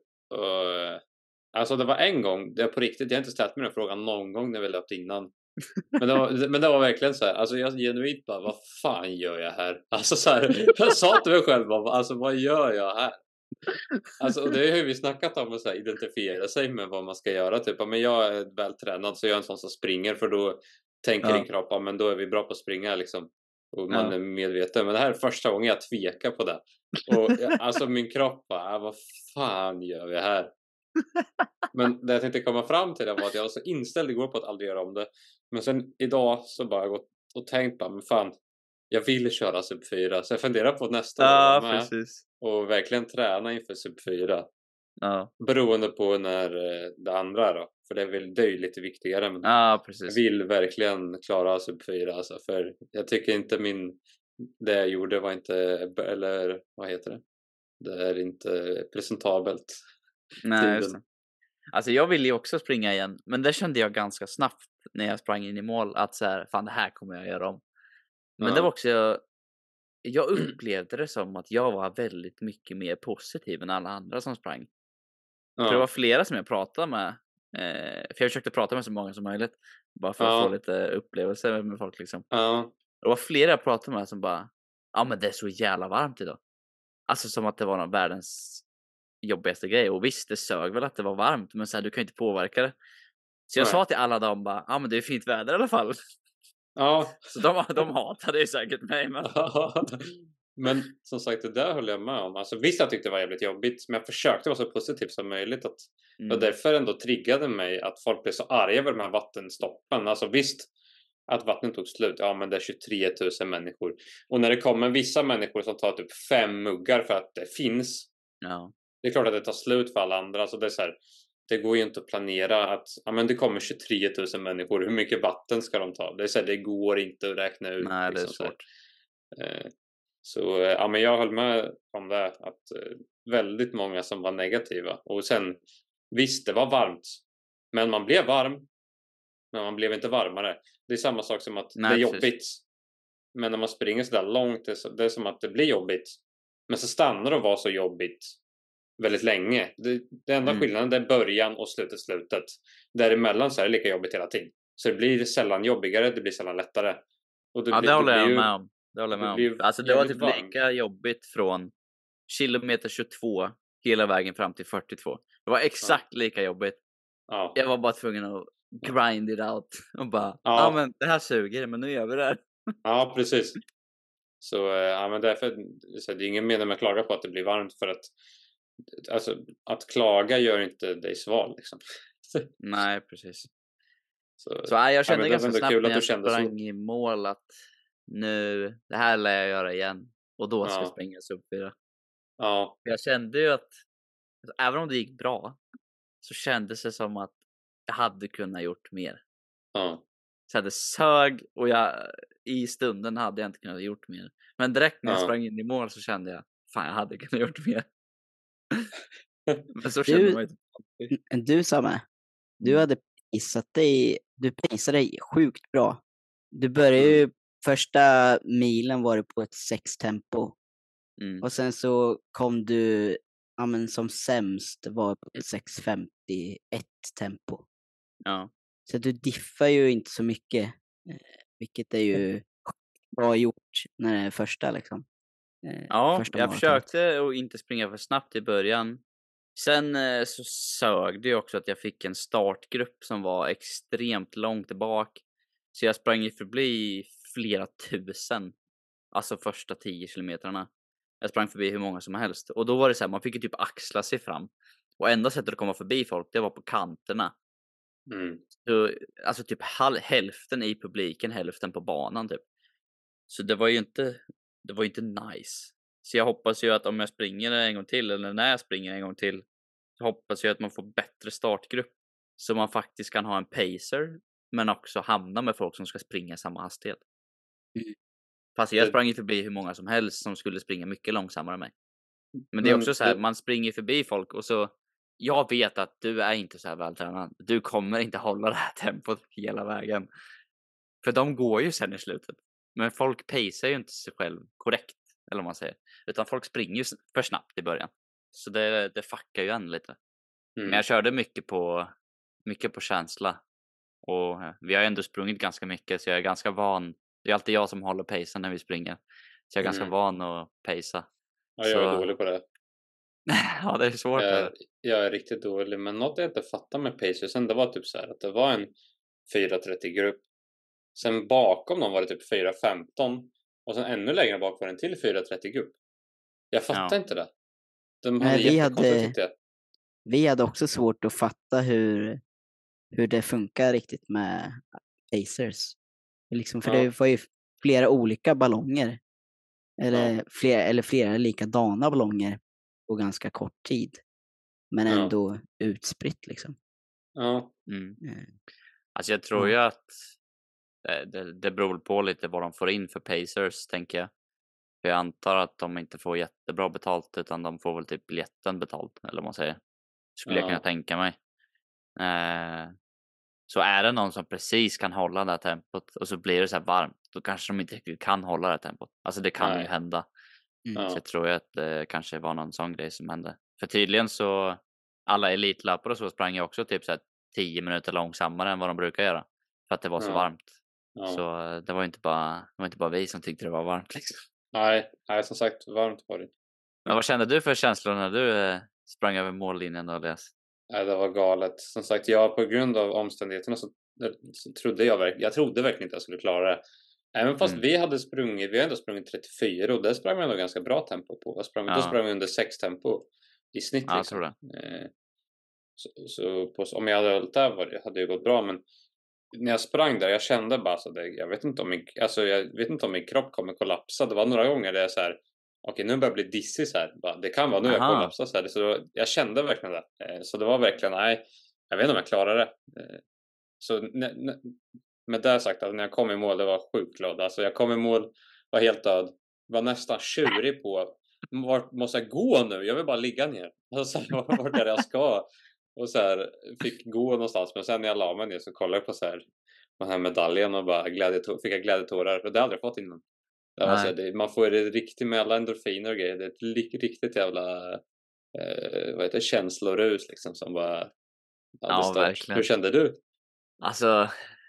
Speaker 3: Alltså det var en gång, det på riktigt, jag har inte ställt mig den frågan någon gång när vi löpte innan. Men det var verkligen så här, alltså jag genuint bara, vad fan gör jag här? Alltså så här, jag sa till mig själv bara, alltså vad gör jag här? Alltså och det är hur vi snackat om att så här, identifiera sig med vad man ska göra typ. Men jag är vältränad så jag är en sån som springer, för då tänker din kropp, men då är vi bra på att springa liksom. Och man är medveten. Men det här är första gången jag tvekar på det. Och alltså min kropp bara, vad fan gör vi här? Men det jag tänkte komma fram till det var att jag var så inställd igår på att aldrig göra om det. Men sen idag så bara jag gått och tänkt bara, men fan, jag vill köra sub 4. Så jag funderar på nästa år med. Precis. Och verkligen träna inför sub 4.
Speaker 2: Ja.
Speaker 3: Beroende på när det andra då. För det är ju lite viktigare. Men
Speaker 2: precis.
Speaker 3: jag vill verkligen klara sub 4. Alltså, för jag tycker inte det jag gjorde var inte, eller vad heter det? Det är inte presentabelt.
Speaker 2: Nej, just det. Alltså jag ville ju också springa igen, men det kände jag ganska snabbt när jag sprang in i mål att så här, fan det här kommer jag göra om. Men det var också, jag upplevde det som att jag var väldigt mycket mer positiv än alla andra som sprang. För det var flera som jag pratade med, för jag försökte prata med så många som möjligt, bara för att få lite upplevelser med folk liksom. Det var flera jag pratade med som bara, men det är så jävla varmt idag. Alltså som att det var någon världens jobbigaste grej. Och visst, det sög väl att det var varmt, men så här, du kan ju inte påverka det. Så jag sa till alla dem bara, men det är fint väder i alla fall.
Speaker 3: Ja.
Speaker 2: Så de hatade ju säkert mig.
Speaker 3: Men som sagt, det där höll jag med om. Alltså visst, jag tyckte det var jävligt jobbigt, men jag försökte vara så positiv som möjligt. Och därför ändå triggade mig att folk blev så arga över de här vattenstoppen. Alltså visst, att vattnet tog slut. Ja, men det är 23 000 människor. Och när det kommer vissa människor som tar typ 5 muggar för att det finns.
Speaker 2: Ja.
Speaker 3: Det är klart att det tar slut för alla andra. Så det är så här, det går ju inte att planera att men det kommer 23 000 människor, hur mycket vatten ska de ta? Det är så här, det går inte att räkna ut.
Speaker 2: Nej, det är
Speaker 3: liksom,
Speaker 2: svårt.
Speaker 3: Så men jag höll med om det, att väldigt många som var negativa. Och sen, visst, det var varmt, men man blev varm, men man blev inte varmare. Det är samma sak som att det är jobbigt, men när man springer så där långt, det är som att det blir jobbigt, men så stannar det och var så jobbigt väldigt länge. Det enda skillnaden, det är början och slutet. Däremellan så är det lika jobbigt hela tiden. Så det blir sällan jobbigare, det blir sällan lättare. Och
Speaker 2: det håller jag med om. Alltså det var typ lika jobbigt från kilometer 22 hela vägen fram till 42. Det var exakt lika jobbigt.
Speaker 3: Ja.
Speaker 2: Jag var bara tvungen att grind it out och bara, men det här suger, men nu gör vi det här.
Speaker 3: Ja, precis. Så men därför, så det är ingen mening med att klaga på att det blir varmt, för att alltså, att klaga gör inte dig sval liksom.
Speaker 2: Nej, precis. Så jag kände ganska snabbt
Speaker 3: kul
Speaker 2: när
Speaker 3: att
Speaker 2: jag sprang i mål att nu, det här lär jag göra igen. Och då ska jag springa sub 4.
Speaker 3: Ja.
Speaker 2: Jag kände ju att även om det gick bra så kändes det som att jag hade kunnat gjort mer.
Speaker 3: Ja.
Speaker 2: Så det sög och i stunden hade jag inte kunnat gjort mer. Men direkt när jag sprang in i mål så kände jag, fan, jag hade kunnat gjort mer. Men så kände man ju.
Speaker 1: Du Samme, du hade du paceade dig sjukt bra. Du började ju, första milen var du på ett 6-tempo. Och sen så kom du, som sämst var på ett 6:51 tempo.
Speaker 2: Ja.
Speaker 1: Så du diffar ju inte så mycket, vilket är ju bra gjort när det är första liksom.
Speaker 2: Första jag försökte att inte springa för snabbt i början. Sen så sög det ju också att jag fick en startgrupp som var extremt långt bak. Så jag sprang förbi flera tusen. Alltså första 10 kilometrarna. Jag sprang förbi hur många som helst. Och då var det så här, man fick ju typ axla sig fram. Och enda sättet att komma förbi folk, det var på kanterna. Så, alltså typ hälften i publiken, hälften på banan typ. Så det var ju inte nice. Så jag hoppas ju att om jag springer en gång till, eller när jag springer en gång till, så hoppas jag att man får bättre startgrupp. Så man faktiskt kan ha en pacer, men också hamna med folk som ska springa i samma hastighet. Fast jag sprang ju förbi hur många som helst som skulle springa mycket långsammare än mig. Men det är också så här, man springer förbi folk och så, jag vet att du är inte så här vältränad. Du kommer inte hålla det här tempot hela vägen. För de går ju sen i slutet. Men folk pacear ju inte sig själv korrekt, eller vad man säger. Utan folk springer ju för snabbt i början. Så det fuckar ju en lite. Men jag körde mycket på känsla. Och vi har ju ändå sprungit ganska mycket, så jag är ganska van. Det är alltid jag som håller pacen när vi springer. Så jag är ganska van att pacea.
Speaker 3: Ja, jag är dålig på det.
Speaker 2: Ja, det är svårt.
Speaker 3: Jag är riktigt dålig. Men något jag inte fattar med pacersen, det var typ så här att det var en 4:30-grupp. Sen bakom dem var det typ 4:15. Och sen ännu längre bak var det en till 4:30-grupp. Jag fattar inte det. De hade
Speaker 1: vi hade också svårt att fatta hur det funkar riktigt med pacers. Liksom, för det var ju flera olika ballonger. Eller flera likadana ballonger på ganska kort tid. Men ändå utspritt liksom.
Speaker 3: Ja.
Speaker 2: Alltså jag tror ju att det beror på lite vad de får in för pacers, tänker jag. För jag antar att de inte får jättebra betalt, utan de får väl typ biljetten betalt, eller vad man säger. Skulle jag kunna tänka mig. Så är det någon som precis kan hålla det här tempot och så blir det så här varmt, då kanske de inte riktigt kan hålla det här tempot. Alltså det kan ju hända. Så jag tror att det kanske var någon sån grej som hände. För tydligen så, alla elitlöpare och så sprang jag också typ så här 10 minuter långsammare än vad de brukar göra. För att det var så varmt. Så det var inte bara vi som tyckte det var varmt liksom.
Speaker 3: Nej, som sagt, varmt var det.
Speaker 2: Men vad kände du för känslor när du sprang över mållinjen och läs?
Speaker 3: Nej, det var galet. Som sagt, på grund av omständigheterna så trodde jag verkligen inte att jag skulle klara det. Även fast vi hade ändå sprungit 34 och det sprang vi ändå ganska bra tempo på. Då sprang vi under 6 tempo i snitt.
Speaker 2: Ja,
Speaker 3: liksom.
Speaker 2: jag tror det.
Speaker 3: Om jag hade hållit där hade det gått bra, men när jag sprang där, jag kände bara så jag vet inte om min kropp kommer kollapsa. Det var några gånger där jag så här, okej, nu börjar jag bli dissig så här. Bara, det kan vara nu jag kollapsar så här. Så jag kände verkligen det. Så det var verkligen, nej, jag vet inte om jag klarar det. Så med det sagt, att när jag kom i mål, det var sjukt glad. Alltså jag kom i mål, var helt död. Var nästan tjurig på, vart måste jag gå nu? Jag vill bara ligga ner. Alltså, vart är det jag ska? Och så här, fick gå någonstans. Men sen när jag la mig ner så kollade jag på så här, den här medaljen och bara fick jag glädjetårar. Och det har jag aldrig fått innan. Det var så här, man får det riktigt med alla endorfiner och grejer. Det är ett riktigt jävla vad heter det, känslorus liksom som bara
Speaker 2: ja, verkligen.
Speaker 3: Hur kände du?
Speaker 2: Alltså,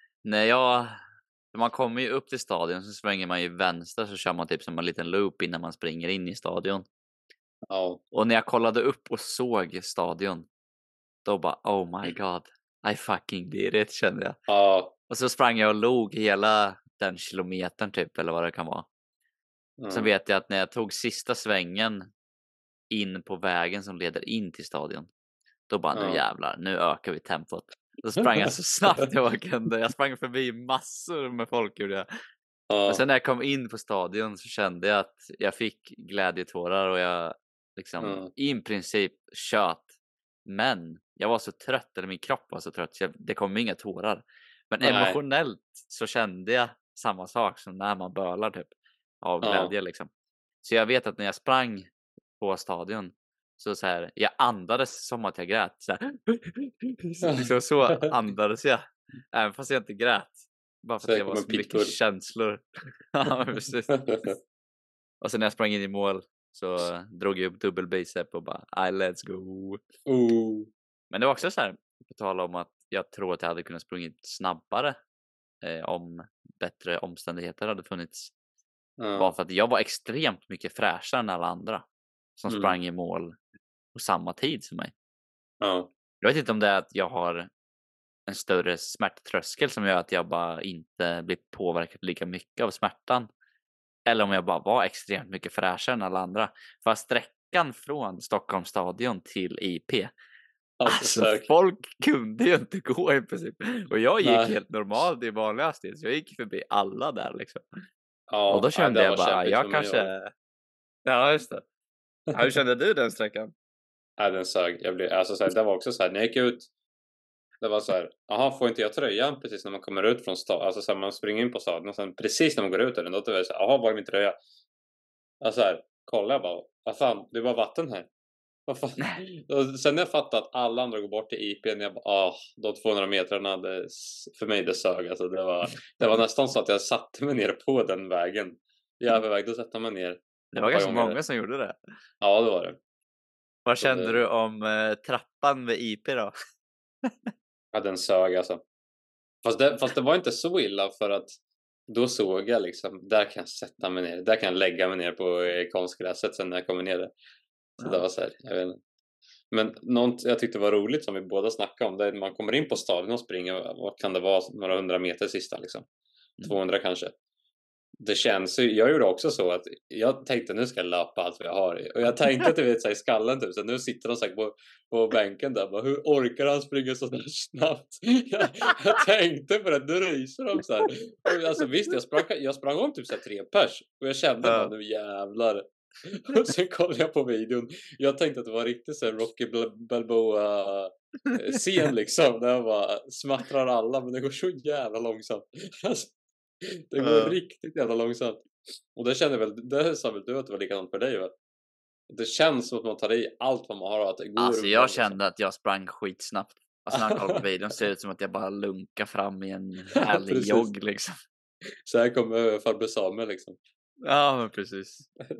Speaker 2: man kommer ju upp till stadion, så svänger man ju vänster, så kör man typ som en liten loop innan man springer in i stadion.
Speaker 3: Ja.
Speaker 2: Och när jag kollade upp och såg stadion, då bara, oh my god, I fucking did it, kände jag.
Speaker 3: Ja.
Speaker 2: Och så sprang jag och log hela den kilometern typ, eller vad det kan vara. Sen vet jag att när jag tog sista svängen in på vägen som leder in till stadion, då bara, nu jävlar, nu ökar vi tempot. Då sprang jag så snabbt jag kunde. Jag sprang förbi massor med folk, gjorde jag. Men sen när jag kom in på stadion så kände jag att jag fick glädjetårar och jag liksom i princip tjöt. Men jag var så trött, eller min kropp var så trött, så det kom inga tårar. Men emotionellt så kände jag samma sak som när man bölar typ av glädje liksom. Så jag vet att när jag sprang på stadion, så här, jag andades som att jag grät så här. Liksom så andades jag, även fast jag inte grät, bara för att det var så mycket känslor. Ja, precis. Och sen när jag sprang in i mål så drog jag upp dubbel bicep och bara, let's go. Men det var också så här, på tal om att jag tror att jag hade kunnat sprungit snabbare om bättre omständigheter hade funnits. Bara för att jag var extremt mycket fräschare än alla andra som sprang i mål på samma tid som mig. Jag vet inte om det är att jag har en större smärttröskel som gör att jag bara inte blir påverkad lika mycket av smärtan. Eller om jag bara var extremt mycket fräschare än alla andra. För sträckan från Stockholms stadion till IP, alltså folk kunde ju inte gå i princip. Och jag gick helt normalt i vanlig hastighet, så jag gick förbi alla där liksom. Och då kände jag bara, jag kanske... Ja, just det. Hur kände du den sträckan?
Speaker 3: Nej, den sög. Alltså, så här, det var också så här, när jag gick ut, det var så här, jaha, får inte jag tröjan precis när man kommer ut från stadion? Alltså så här, man springer in på stadion och sen precis när man går ut där, då är det så här, jaha, var är min tröja? Alltså här, kolla jag bara, vad fan, det var vatten här. Vad fan? Och sen när jag fattade att alla andra går bort till IP, jag bara, de 200 metrarna, för mig det sög. Alltså, det var nästan så att jag satte mig ner på den vägen. Jag övervägde att sätta mig ner.
Speaker 2: Det var ganska många som gjorde det.
Speaker 3: Ja, det var det.
Speaker 2: Vad kände du om trappan med IP då?
Speaker 3: Ja, den sög alltså. Fast det var inte så illa, för att då såg jag liksom, där kan jag sätta mig ner. Där kan jag lägga mig ner på konstgräset sen när jag kommer ner där. Så det var så här, jag vet inte. Men något jag tyckte var roligt som vi båda snackade om, det är att man kommer in på stadion och springer, vad kan det vara, några 100 meter sista liksom. 200 kanske. Det känns ju, jag gjorde också så att jag tänkte, nu ska jag löpa allt vad jag har. Och jag tänkte att du vet så här, i skallen typ, så nu sitter de så här på bänken där, bara, hur orkar han springa så där snabbt? Jag tänkte på det, nu ryser de så här. Och alltså visst, jag sprang om typ så här 3 pers, och jag kände bara, nu jävlar. Och sen kollade jag på videon. Jag tänkte att det var riktigt så här Rocky Balboa scen liksom, där jag bara smattrar alla, men det går så jävla långsamt. Alltså, det går riktigt jävla långsamt. Och det kände väl, det sa väl du att det var likadant för dig, va? Det känns som att man tar i allt vad man har och att det går.
Speaker 2: Alltså jag kände att jag sprang skitsnabbt. Alltså när jag kollade på videon ser det ut som att jag bara lunkar fram i en härlig jogg liksom.
Speaker 3: Så här kommer farbror Samuel liksom.
Speaker 2: Ja, men precis.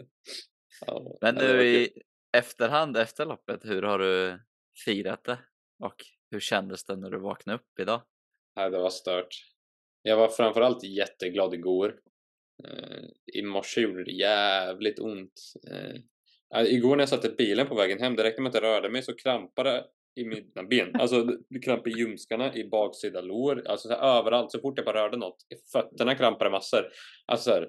Speaker 2: Men nu i efterhand, efter loppet, hur har du firat det? Och hur kändes det när du vaknade upp idag?
Speaker 3: Nej, det var stört. Jag var framförallt jätteglad igår. I morse gjorde det jävligt ont. Igår när jag satt i bilen på vägen hem, det räckte med att jag rörde mig så krampade i mina ben. Alltså det krampade i ljumskarna, i baksida lår, alltså så här, överallt. Så fort jag bara rörde något, i fötterna krampade massor. Alltså här,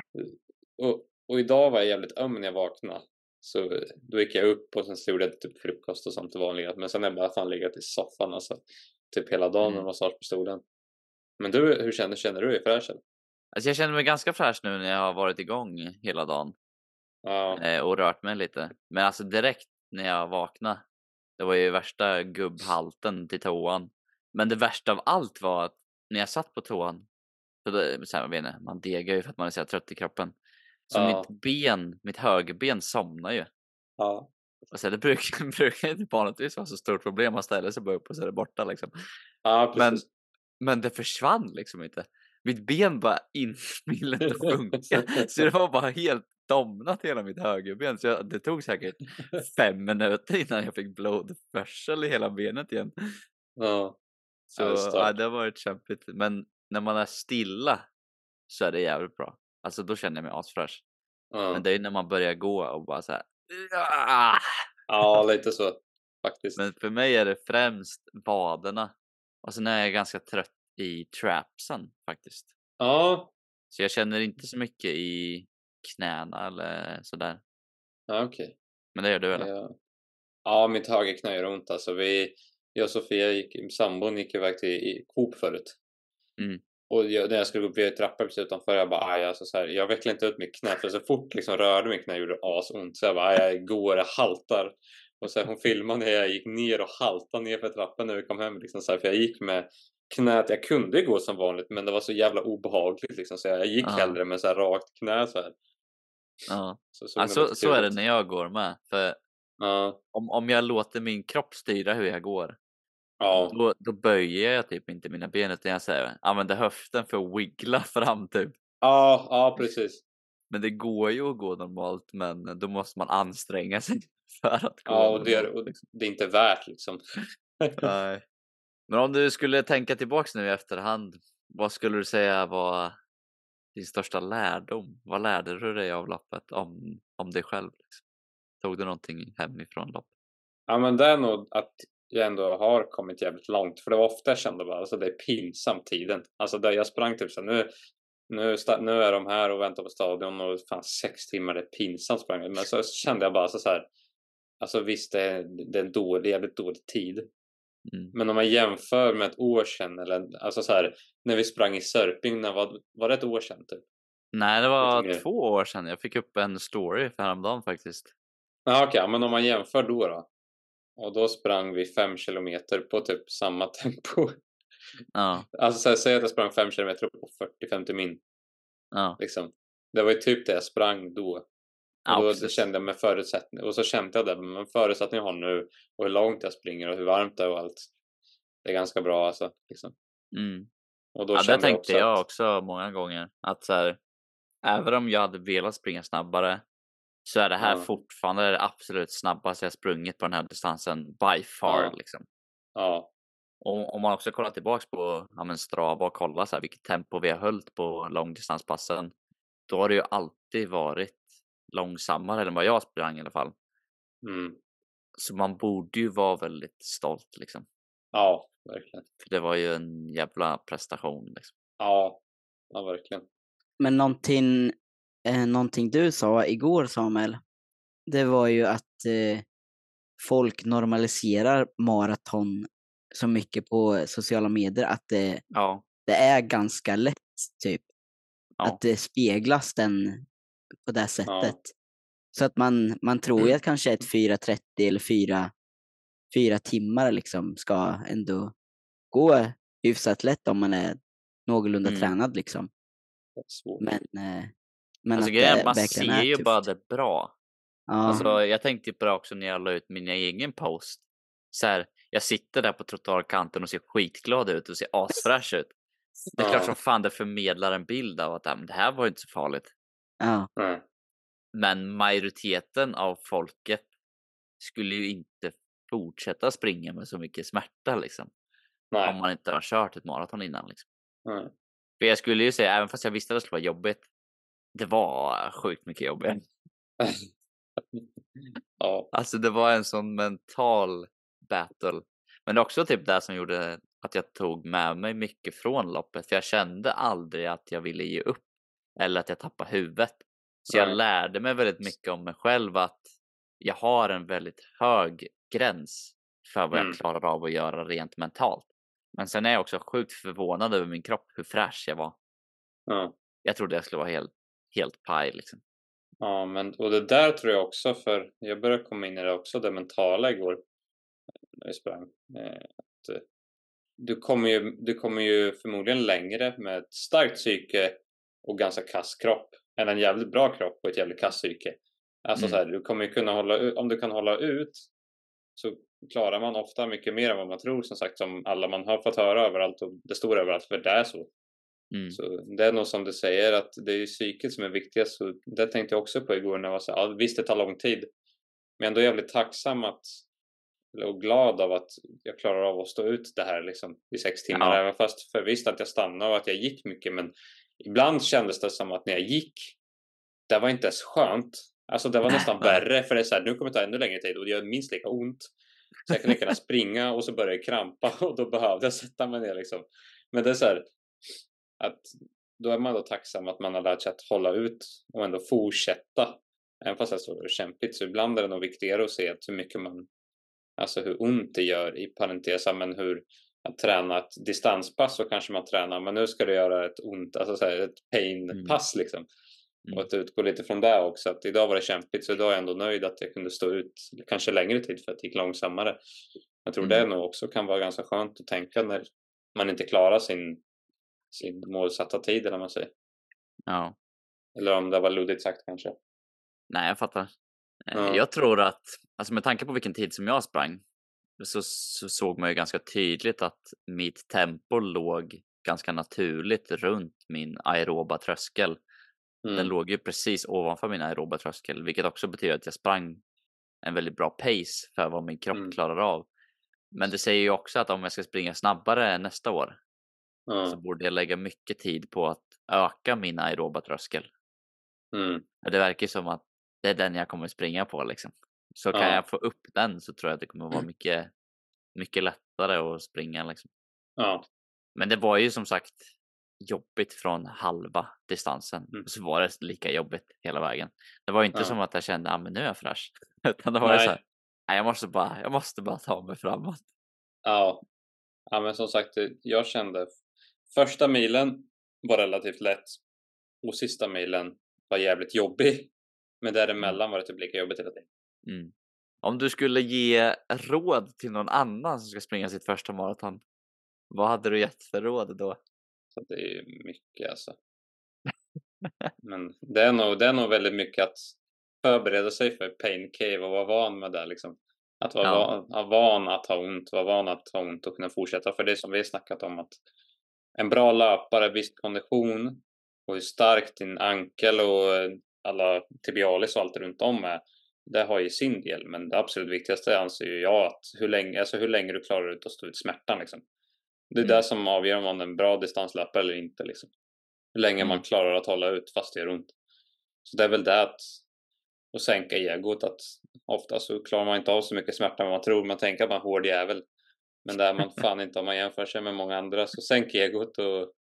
Speaker 3: och idag var jag jävligt öm när jag vaknade. Så då gick jag upp och sen gjorde jag typ frukost och sånt vanligt. Men sen har jag bara fan legat i soffan alltså, typ hela dagen med massagepistolen. Men du, hur känner du dig fräsch?
Speaker 2: Alltså jag känner mig ganska fräsch nu när jag har varit igång hela dagen. och rört mig lite. Men alltså direkt när jag vaknade, det var ju värsta gubbhalten till toan. Men det värsta av allt var att när jag satt på toan, så det, så här, jag vet inte, man degar ju för att man är så här trött i kroppen. Så mitt högerben somnar ju.
Speaker 3: Ja.
Speaker 2: Och så det brukar inte vanligtvis vara så stort problem. Man ställer sig bara upp och så är det borta liksom.
Speaker 3: Ja, precis.
Speaker 2: Men det försvann liksom inte. Mitt ben bara ville inte funka. Så det var bara helt domnat hela mitt högerben. Så det tog säkert 5 minuter innan jag fick blodförsel i hela benet igen.
Speaker 3: Ja.
Speaker 2: Så ja, det har varit kämpigt. Men när man är stilla så är det jävligt bra. Alltså då känner jag mig asfräsch. Men det är när man börjar gå och bara så här.
Speaker 3: Ja, lite så faktiskt.
Speaker 2: Men för mig är det främst vaderna. Och sen är jag ganska trött i trapsen faktiskt.
Speaker 3: Ja.
Speaker 2: Så jag känner inte så mycket i knäna eller sådär.
Speaker 3: Ja, okej.
Speaker 2: Men det gör du eller?
Speaker 3: Ja, mitt högerknä gör ont alltså. Jag och Sofia sambon gick iväg till Coop förut. Och när jag skulle gå upp via trappan precis utanför, jag bara alltså så här, jag vecklade inte ut mitt knä, för så fort liksom rörde mitt knä gjorde det asont. Så jag bara jag går, jag haltar. Och så hon filmade när jag gick ner och haltade ner för trappan när vi kom hem liksom, så här, för jag gick med knät, jag kunde gå som vanligt men det var så jävla obehagligt liksom, så jag gick hellre med så här rakt knä så här.
Speaker 2: Ja. Så är det när jag går med, för om jag låter min kropp styra hur jag går, då böjer jag typ inte mina ben, utan jag säger använder höften för att wiggla fram typ.
Speaker 3: Ja, precis.
Speaker 2: Men det går ju att gå normalt, men då måste man anstränga sig för att gå
Speaker 3: och det är inte värt liksom.
Speaker 2: Nej. Men om du skulle tänka tillbaks nu i efterhand, vad skulle du säga var din största lärdom? Vad lärde du dig av loppet om dig själv? Liksom? Tog du någonting hemifrån loppet? Ja,
Speaker 3: men det är nog att jag ändå har kommit jävligt långt. För det var ofta jag kände bara, alltså det är pinsamt tiden. Alltså där jag sprang typ så nu är de här och väntar på stadion och fan 6 timmar, det är pinsamt sprang. Men så kände jag bara så här, alltså visst det är en jävligt dålig tid. Men om man jämför med ett år sedan, eller alltså så här, när vi sprang i Sörping, var det ett år sedan typ?
Speaker 2: Nej, det var 2 år sedan. Jag fick upp en story för häromdagen faktiskt.
Speaker 3: Okej, men om man jämför då. Och då sprang vi 5 kilometer på typ samma tempo.
Speaker 2: Ja.
Speaker 3: Alltså säg att jag sprang 5 kilometer på 40-50 min.
Speaker 2: Ja.
Speaker 3: Liksom. Det var ju typ det jag sprang då. Och då kände jag med förutsättningar. Och så kände jag det med förutsättningar jag har nu. Och hur långt jag springer och hur varmt det är och allt. Det är ganska bra alltså. Liksom. Och då
Speaker 2: det tänkte jag också många gånger. Att så här, även om jag hade velat springa snabbare, så är det här fortfarande det absolut snabbaste jag sprungit på den här distansen by far. Liksom.
Speaker 3: Ja.
Speaker 2: Och om man också kollar tillbaks på Strava och kollar så här, vilket tempo vi har hållit på långdistanspassen, då har det ju alltid varit långsammare än vad jag sprang i alla fall. Så man borde ju vara väldigt stolt liksom.
Speaker 3: Ja, verkligen.
Speaker 2: För det var ju en jävla prestation liksom.
Speaker 3: Ja, verkligen.
Speaker 1: Men någonting du sa igår, Samuel, det var ju att folk normaliserar maraton så mycket på sociala medier att det är ganska lätt typ. Att det speglas den på det sättet. Så att man tror ju att kanske ett 4:30 eller 4 timmar liksom ska ändå gå hyfsat lätt om man är någorlunda tränad liksom. Men
Speaker 2: alltså
Speaker 1: att
Speaker 2: man ser ju
Speaker 1: tufft.
Speaker 2: bara det bra. Alltså jag tänkte på det också när jag la ut min egen post. Så här, jag sitter där på trottoarkanten och ser skitglad ut och ser asfräsch ut. Det är klart som fan det förmedlar en bild av att det här var inte så farligt. Men majoriteten av folket skulle ju inte fortsätta springa med så mycket smärta liksom. Om man inte har kört ett maraton innan liksom. För jag skulle ju säga, även fast jag visste att det skulle vara jobbigt, det var sjukt mycket jobbigt. Alltså det var en sån mental battle. Men det är också typ det som gjorde att jag tog med mig mycket från loppet. För jag kände aldrig att jag ville ge upp. Eller att jag tappade huvudet. Så jag lärde mig väldigt mycket om mig själv. Att jag har en väldigt hög gräns för vad jag klarar av att göra rent mentalt. Men sen är jag också sjukt förvånad över min kropp. Hur fräsch jag var. Jag trodde jag skulle vara helt paj liksom.
Speaker 3: Ja, men och det där tror jag också, för jag började komma in i det också, det mentala igår när vi sprang. Att du kommer ju förmodligen längre med ett starkt psyke och ganska kass kropp än en jävligt bra kropp och ett jävligt kass psyke. Alltså så här, du kommer ju kunna om du kan hålla ut, så klarar man ofta mycket mer än vad man tror, som sagt, som alla man har fått höra överallt, och det står överallt, för det är så. Så det är nog som du säger, att det är psyket som är viktigast. Så det tänkte jag också på igår när jag var så här, ja, visst det tar lång tid, men ändå jävligt tacksam och glad av att jag klarar av att stå ut det här liksom i 6 timmar. Även fast för visst att jag stannade och att jag gick mycket, men ibland kändes det som att när jag gick, det var inte ens skönt. Alltså det var nästan värre, för det är så här, nu kommer det ta ännu längre tid och det gör minst lika ont. Så jag kan inte springa och så börjar jag krampa och då behövde jag sätta mig ner liksom. Men det är så här, att då är man då tacksam att man har lärt sig att hålla ut och ändå fortsätta. Även fast det är så kämpigt, så ibland är det nog viktigare att se att hur mycket man, alltså hur ont det gör i parentes, men hur att träna ett distanspass, så kanske man tränar, men nu ska du göra ett ont, alltså så här, ett painpass liksom. Och att utgå lite från det också, att idag var det kämpigt, så idag är jag ändå nöjd att jag kunde stå ut kanske längre tid för att det gick långsammare. Jag tror det nog också kan vara ganska skönt att tänka när man inte klarar sin målsatta tid, eller man säger.
Speaker 2: Ja.
Speaker 3: Eller om det var luddigt sagt kanske.
Speaker 2: Nej, jag fattar. Jag tror att, alltså med tanke på vilken tid som jag sprang, så såg man ju ganska tydligt att mitt tempo låg ganska naturligt runt min aeroba tröskel. Den låg ju precis ovanför min aeroba tröskel, vilket också betyder att jag sprang en väldigt bra pace för vad min kropp klarar av. Men det säger ju också att om jag ska springa snabbare nästa år, så borde jag lägga mycket tid på att öka min aeroba tröskel. Och det verkar som att det är den jag kommer springa på liksom. Så kan jag få upp den, så tror jag att det kommer vara mycket, mycket lättare att springa liksom. Men det var ju som sagt jobbigt från halva distansen. Och så var det lika jobbigt hela vägen. Det var inte som att jag kände, men nu är jag fräsch. Utan det var så här, nej, jag måste bara ta mig framåt.
Speaker 3: Ja, men som sagt, jag kände första milen var relativt lätt och sista milen var jävligt jobbig. Men däremellan var det typ lika jobbigt hela tiden.
Speaker 2: Om du skulle ge råd till någon annan som ska springa sitt första maraton, vad hade du gett för råd då?
Speaker 3: Så det är ju mycket alltså. Men det är nog väldigt mycket att förbereda sig för pain cave och vara van med det liksom. Att vara van att ha ont, och kunna fortsätta. För det som vi har snackat om, att en bra löpare, viss kondition och hur stark din ankel och alla tibialis och allt runt om är, det har ju sin del. Men det absolut viktigaste anser jag att hur länge du klarar ut att stå ut smärtan liksom. Det är det som avgör om man är en bra distanslöpare eller inte liksom. Hur länge man klarar att hålla ut fast det gör ont. Så det är väl det, att sänka egot, att ofta så klarar man inte av så mycket smärta än man tror. Man tänker att man är hård jävel, men det är man fan inte om man jämför sig med många andra. Så sänk egot och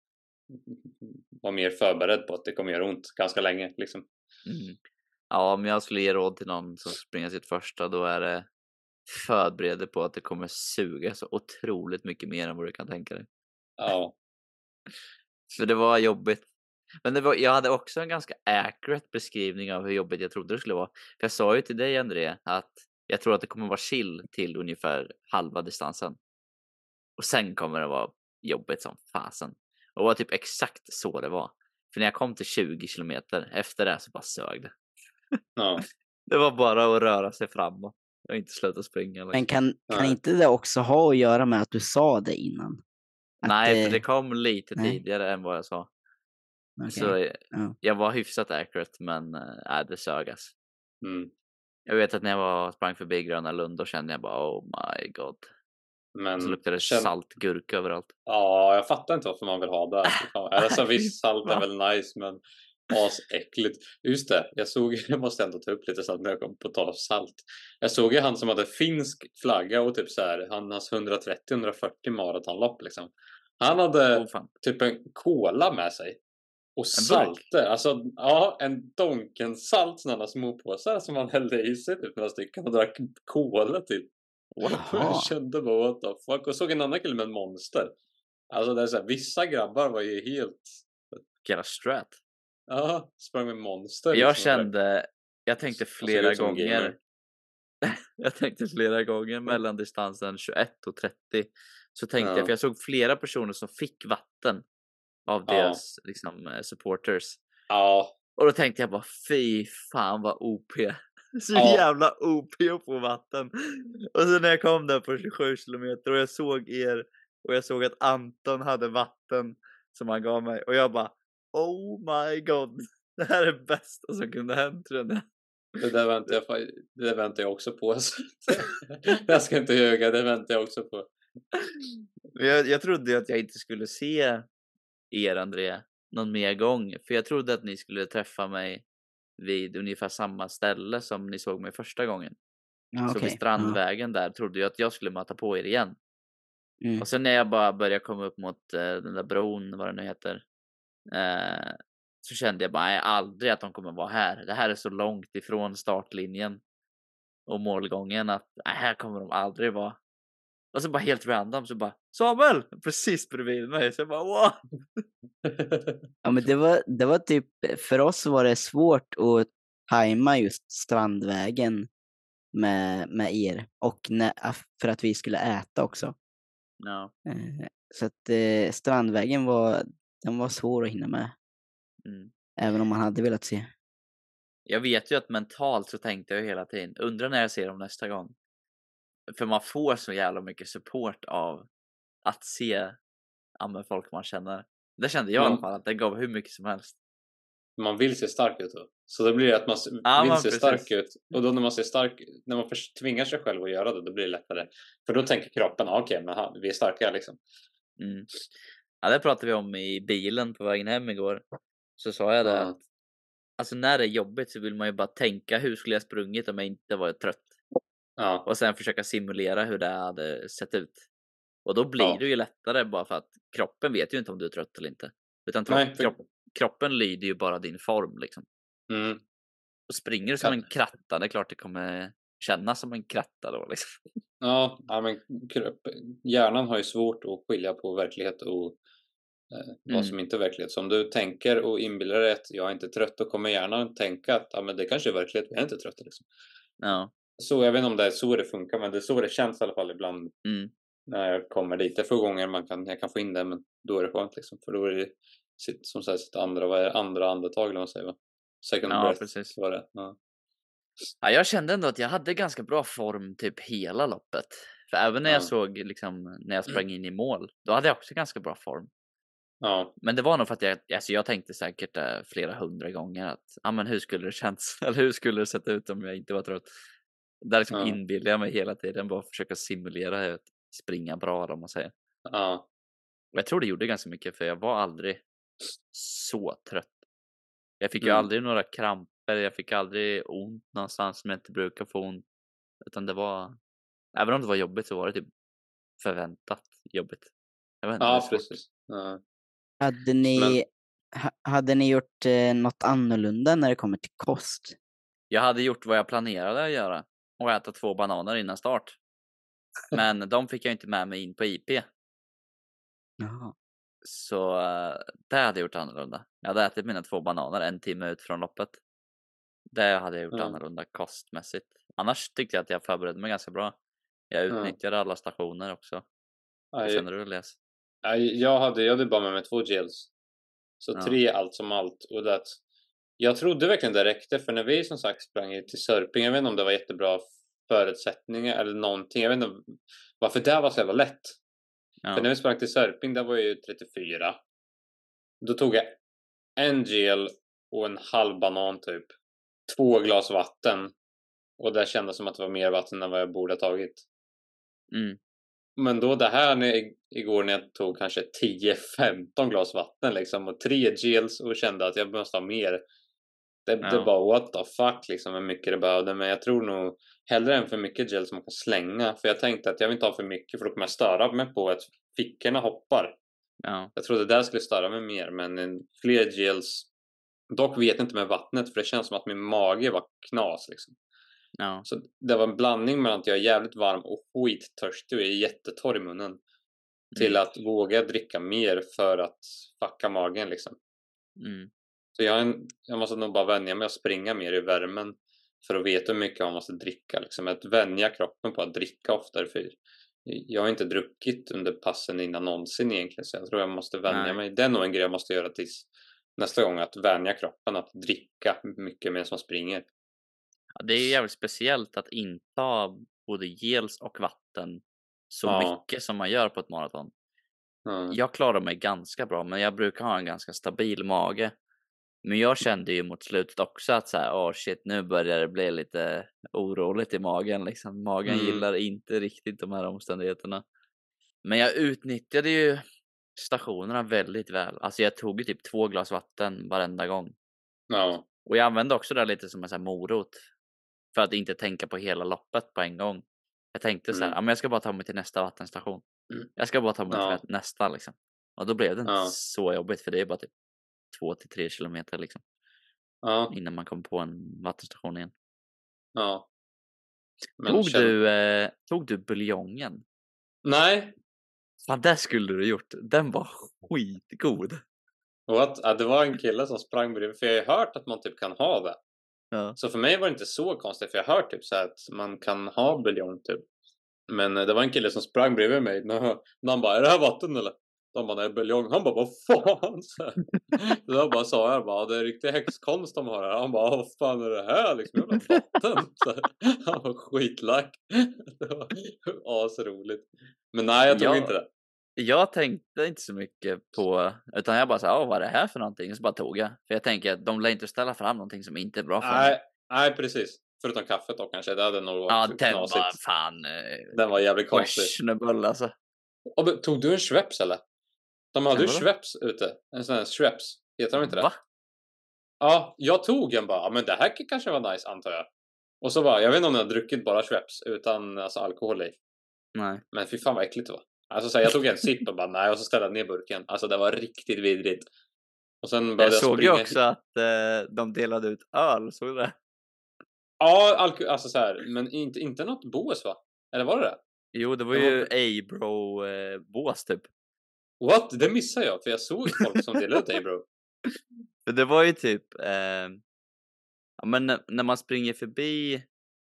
Speaker 3: var mer förberedd på att det kommer göra ont ganska länge liksom.
Speaker 2: Ja, om jag skulle ge råd till någon som springer sitt första, då är det förbereda på att det kommer suga så otroligt mycket mer än vad du kan tänka dig.
Speaker 3: Ja.
Speaker 2: För det var jobbigt. Men jag hade också en ganska accurate beskrivning av hur jobbigt jag trodde det skulle vara. För jag sa ju till dig, André, att jag tror att det kommer vara chill till ungefär halva distansen. Och sen kommer det vara jobbigt som fasen. Och det var typ exakt så det var. För när jag kom till 20 kilometer efter det, så bara sög det.
Speaker 3: Ja.
Speaker 2: Det var bara att röra sig framåt och inte sluta springa.
Speaker 1: Men kan inte det också ha att göra med att du sa det innan?
Speaker 2: Nej, för det kom lite tidigare än vad jag sa.
Speaker 1: Okay.
Speaker 2: Så jag var hyfsat accurate, men det sögas. Jag vet att när jag sprang förbi Gröna Lund, då kände jag bara oh my god. Men så luktade det salt gurka överallt.
Speaker 3: Ja, jag fattar inte varför man vill ha det. Alltså visst, salt är väl nice, men asäckligt. Just det, jag måste ändå ta upp lite sånt när jag kom på tal av salt. Jag såg ju han som hade finsk flagga och typ så här, hans 130-140 maratonlopp liksom. Han hade typ en cola med sig. Och salter, alltså en donken salt, sådana små påsar som han hällde i sig typ några stycken och drack cola typ. Jag kände bara what the fuck. Och såg en annan kille med en monster. Alltså det är så här, vissa grabbar var ju helt
Speaker 2: Get a strat.
Speaker 3: Ja, sprang med monster.
Speaker 2: Jag
Speaker 3: liksom,
Speaker 2: kände, jag tänkte flera gånger.
Speaker 3: gamer.
Speaker 2: Jag tänkte flera gånger mellan distansen 21 och 30. Så tänkte jag, för jag såg flera personer som fick vatten av deras liksom supporters.
Speaker 3: Ja.
Speaker 2: Och då tänkte jag bara, fy fan vad OP. Så
Speaker 3: Ja.
Speaker 2: jävla OP att få vatten. Och så när jag kom där på 27 kilometer och jag såg er och jag såg att Anton hade vatten som han gav mig. Och jag bara, oh my god. Det här är det bästa som kunde hänt, tror jag.
Speaker 3: Det där väntar jag också på. Jag ska inte ljuga, det väntar jag också på.
Speaker 2: Jag trodde ju att jag inte skulle se er, André, någon mer gång. För jag trodde att ni skulle träffa mig vid ungefär samma ställe som ni såg mig första gången.
Speaker 1: Ja,
Speaker 2: Så vid Strandvägen där trodde jag att jag skulle möta på er igen.
Speaker 1: Mm.
Speaker 2: Och sen när jag bara började komma upp mot den där bron, vad det nu heter. Så kände jag bara, nej, aldrig att de kommer vara här. Det här är så långt ifrån startlinjen och målgången att här kommer de aldrig vara. Och så bara helt random så bara, Samuel! Precis bredvid mig. Så jag bara, wow!
Speaker 1: Ja, men det var typ, för oss var det svårt att tajma just Strandvägen med er. Och för att vi skulle äta också.
Speaker 2: Ja.
Speaker 1: Så att Strandvägen den var svår att hinna med.
Speaker 2: Mm.
Speaker 1: Även om man hade velat se.
Speaker 2: Jag vet ju att mentalt så tänkte jag hela tiden, undrar när jag ser dem nästa gång. För man får så jävla mycket support av att se folk man känner. Det kände jag i alla fall, att det gav hur mycket som helst.
Speaker 3: Man vill se stark ut då. Så det blir att man vill se stark ut. Och då när man ser stark, när man tvingar sig själv att göra det, då blir det lättare. För då tänker kroppen, okej, men vi är starka liksom.
Speaker 2: Mm. Ja, det pratade vi om i bilen på vägen hem igår. Så sa jag det att alltså när det är jobbigt så vill man ju bara tänka, hur skulle jag sprungit om jag inte var trött?
Speaker 3: Ja.
Speaker 2: Och sen försöka simulera hur det hade sett ut. Och då blir det ju lättare, bara för att kroppen vet ju inte om du är trött eller inte. Utan kroppen lyder ju bara din form liksom.
Speaker 3: Mm.
Speaker 2: Och springer du som en kratta, det är klart det kommer kännas som en kratta då liksom.
Speaker 3: Ja, men hjärnan har ju svårt att skilja på verklighet och vad som inte är verklighet. Så om du tänker och inbillar dig att jag är inte trött, då kommer hjärnan tänka att men det kanske är verklighet, jag är inte trött liksom.
Speaker 2: Ja.
Speaker 3: Så jag vet inte om det är så det funkar, men det är så det känns i alla fall ibland när jag kommer dit. Det är få gånger jag kan få in det, men då är det skönt liksom. För då är det sitt andra andetag eller vad man säger, va? Second breath,
Speaker 2: precis.
Speaker 3: var det. Ja.
Speaker 2: Ja, jag kände ändå att jag hade ganska bra form typ hela loppet. För även när jag såg liksom, när jag sprang in i mål, då hade jag också ganska bra form.
Speaker 3: Ja.
Speaker 2: Men det var nog för att jag tänkte säkert flera 100 gånger att men hur skulle det känns? Eller hur skulle det sett ut om jag inte var trött? Där liksom inbillar jag mig hela tiden, bara försöka simulera att springa bra, om man säger.
Speaker 3: Ja.
Speaker 2: Jag tror det gjorde ganska mycket, för jag var aldrig så trött. Jag fick ju aldrig några kramper, jag fick aldrig ont någonstans som jag inte brukar få ont. Utan det var, även om det var jobbigt så var det typ förväntat jobbigt. Jag vet inte,
Speaker 3: Ja, precis. Ja.
Speaker 1: Hade ni gjort något annorlunda när det kommer till kost?
Speaker 2: Jag hade gjort vad jag planerade att göra och äta 2 bananer innan start. Men de fick jag inte med mig in på IP.
Speaker 1: Jaha.
Speaker 2: Så det hade jag gjort annorlunda. Jag hade ätit mina 2 bananer 1 timme ut från loppet. Det hade jag gjort annorlunda kostmässigt. Annars tyckte jag att jag förberedde mig ganska bra. Jag utnyttjade alla stationer också. Hur känner du, Elias?
Speaker 3: Jag hade bara med mig 2 gels. Så 3 allt som allt. Och jag trodde verkligen det räckte, för när vi som sagt sprang till Sörping, jag vet inte om det var jättebra förutsättningar eller någonting. Jag vet inte varför det var så jävla lätt. För när vi sprang till Sörping, där var jag ju 34. Då tog jag 1 gel och en halv banan typ. 2 glas vatten. Och det kändes som att det var mer vatten än vad jag borde ha tagit. Men då det här igår när jag tog kanske 10-15 glas vatten liksom, och 3 gels och kände att jag måste ha mer. Det var what the fuck liksom, hur mycket det behövde. Men jag tror nog hellre än för mycket gels som man kan slänga. För jag tänkte att jag vill inte ha för mycket, för då kommer jag störa mig på att fickorna hoppar. Jag trodde det där skulle störa mig mer, men fler gels. Dock vet jag inte med vattnet, för det känns som att min mage var knas liksom. Så det var en blandning mellan att jag är jävligt varm och skittörstig och är jättetorr i munnen, till att våga dricka mer för att fucka magen liksom. För jag måste nog bara vänja mig att springa mer i värmen för att veta hur mycket man måste dricka. Liksom. Att vänja kroppen på att dricka oftare. För jag har inte druckit under passen innan någonsin egentligen. Så jag tror jag måste vänja mig. Det är nog en grej jag måste göra tills nästa gång. Att vänja kroppen att dricka mycket mer som springer.
Speaker 2: Ja, det är jävligt speciellt att inta både gels och vatten så mycket som man gör på ett maraton. Jag klarar mig ganska bra, men jag brukar ha en ganska stabil mage. Men jag kände ju mot slutet också att så här, shit, nu börjar det bli lite oroligt i magen. Liksom. Magen gillar inte riktigt de här omständigheterna. Men jag utnyttjade ju stationerna väldigt väl. Alltså jag tog ju typ 2 glas vatten varenda gång. Och jag använde också det lite som en sån här morot. För att inte tänka på hela loppet på en gång. Jag tänkte så här, men jag ska bara ta mig till nästa vattenstation. Jag ska bara ta mig till nästa liksom. Och då blev det inte så jobbigt, för det är bara typ 2 till 3 kilometer liksom. Innan man kommer på en vattenstation igen. Men tog du buljongen?
Speaker 3: Nej.
Speaker 2: Fan, det skulle du gjort. Den var skitgod.
Speaker 3: Det var en kille som sprang bredvid. För jag har hört att man typ kan ha det. Så för mig var det inte så konstigt. För jag har hört typ så här att man kan ha buljong typ. Men det var en kille som sprang bredvid mig. När han bara, är det här vatten eller? De bara, nej, buljong. Han bara, vad fan? Så jag bara sa, det är riktigt häxkonst de har här. Han bara, vad fan är det här? Liksom, vatten. Så han var skitlack. Det var asroligt. Men nej, jag tog inte det.
Speaker 2: Jag tänkte inte så mycket på, utan jag bara sa, vad är det här för någonting? Så bara tog jag. För jag tänker att de lär inte ställa fram någonting som inte är bra för mig.
Speaker 3: Nej, precis. Förutom kaffet då kanske. Det hade nog varit
Speaker 2: den
Speaker 3: knasigt.
Speaker 2: var fan...
Speaker 3: Den var jävligt konstig.
Speaker 2: Questionable alltså.
Speaker 3: Tog du en Schweppes eller? De hade ju Schweppes ute. En sån här Schweppes. Heter de inte det?
Speaker 2: Va?
Speaker 3: Ja, jag tog en bara. Men det här kanske var nice, antar jag. Och så bara, jag vet inte om jag har druckit bara Schweppes utan alltså alkohol i.
Speaker 2: Nej.
Speaker 3: Men fy fan vad äckligt det var. Alltså så jag tog en sipp och bara nej, och så ställde jag ner burken. Alltså det var riktigt vidrigt. Och sen började jag
Speaker 2: såg ju också att de delade ut öl, såg du det?
Speaker 3: Ja, alltså så här, men inte något bås va? Eller var det?
Speaker 2: Jo, det var ju A-bro bås typ.
Speaker 3: What? Det missade jag, för jag såg folk som delade ut A-bro.
Speaker 2: För det var ju typ men när man springer förbi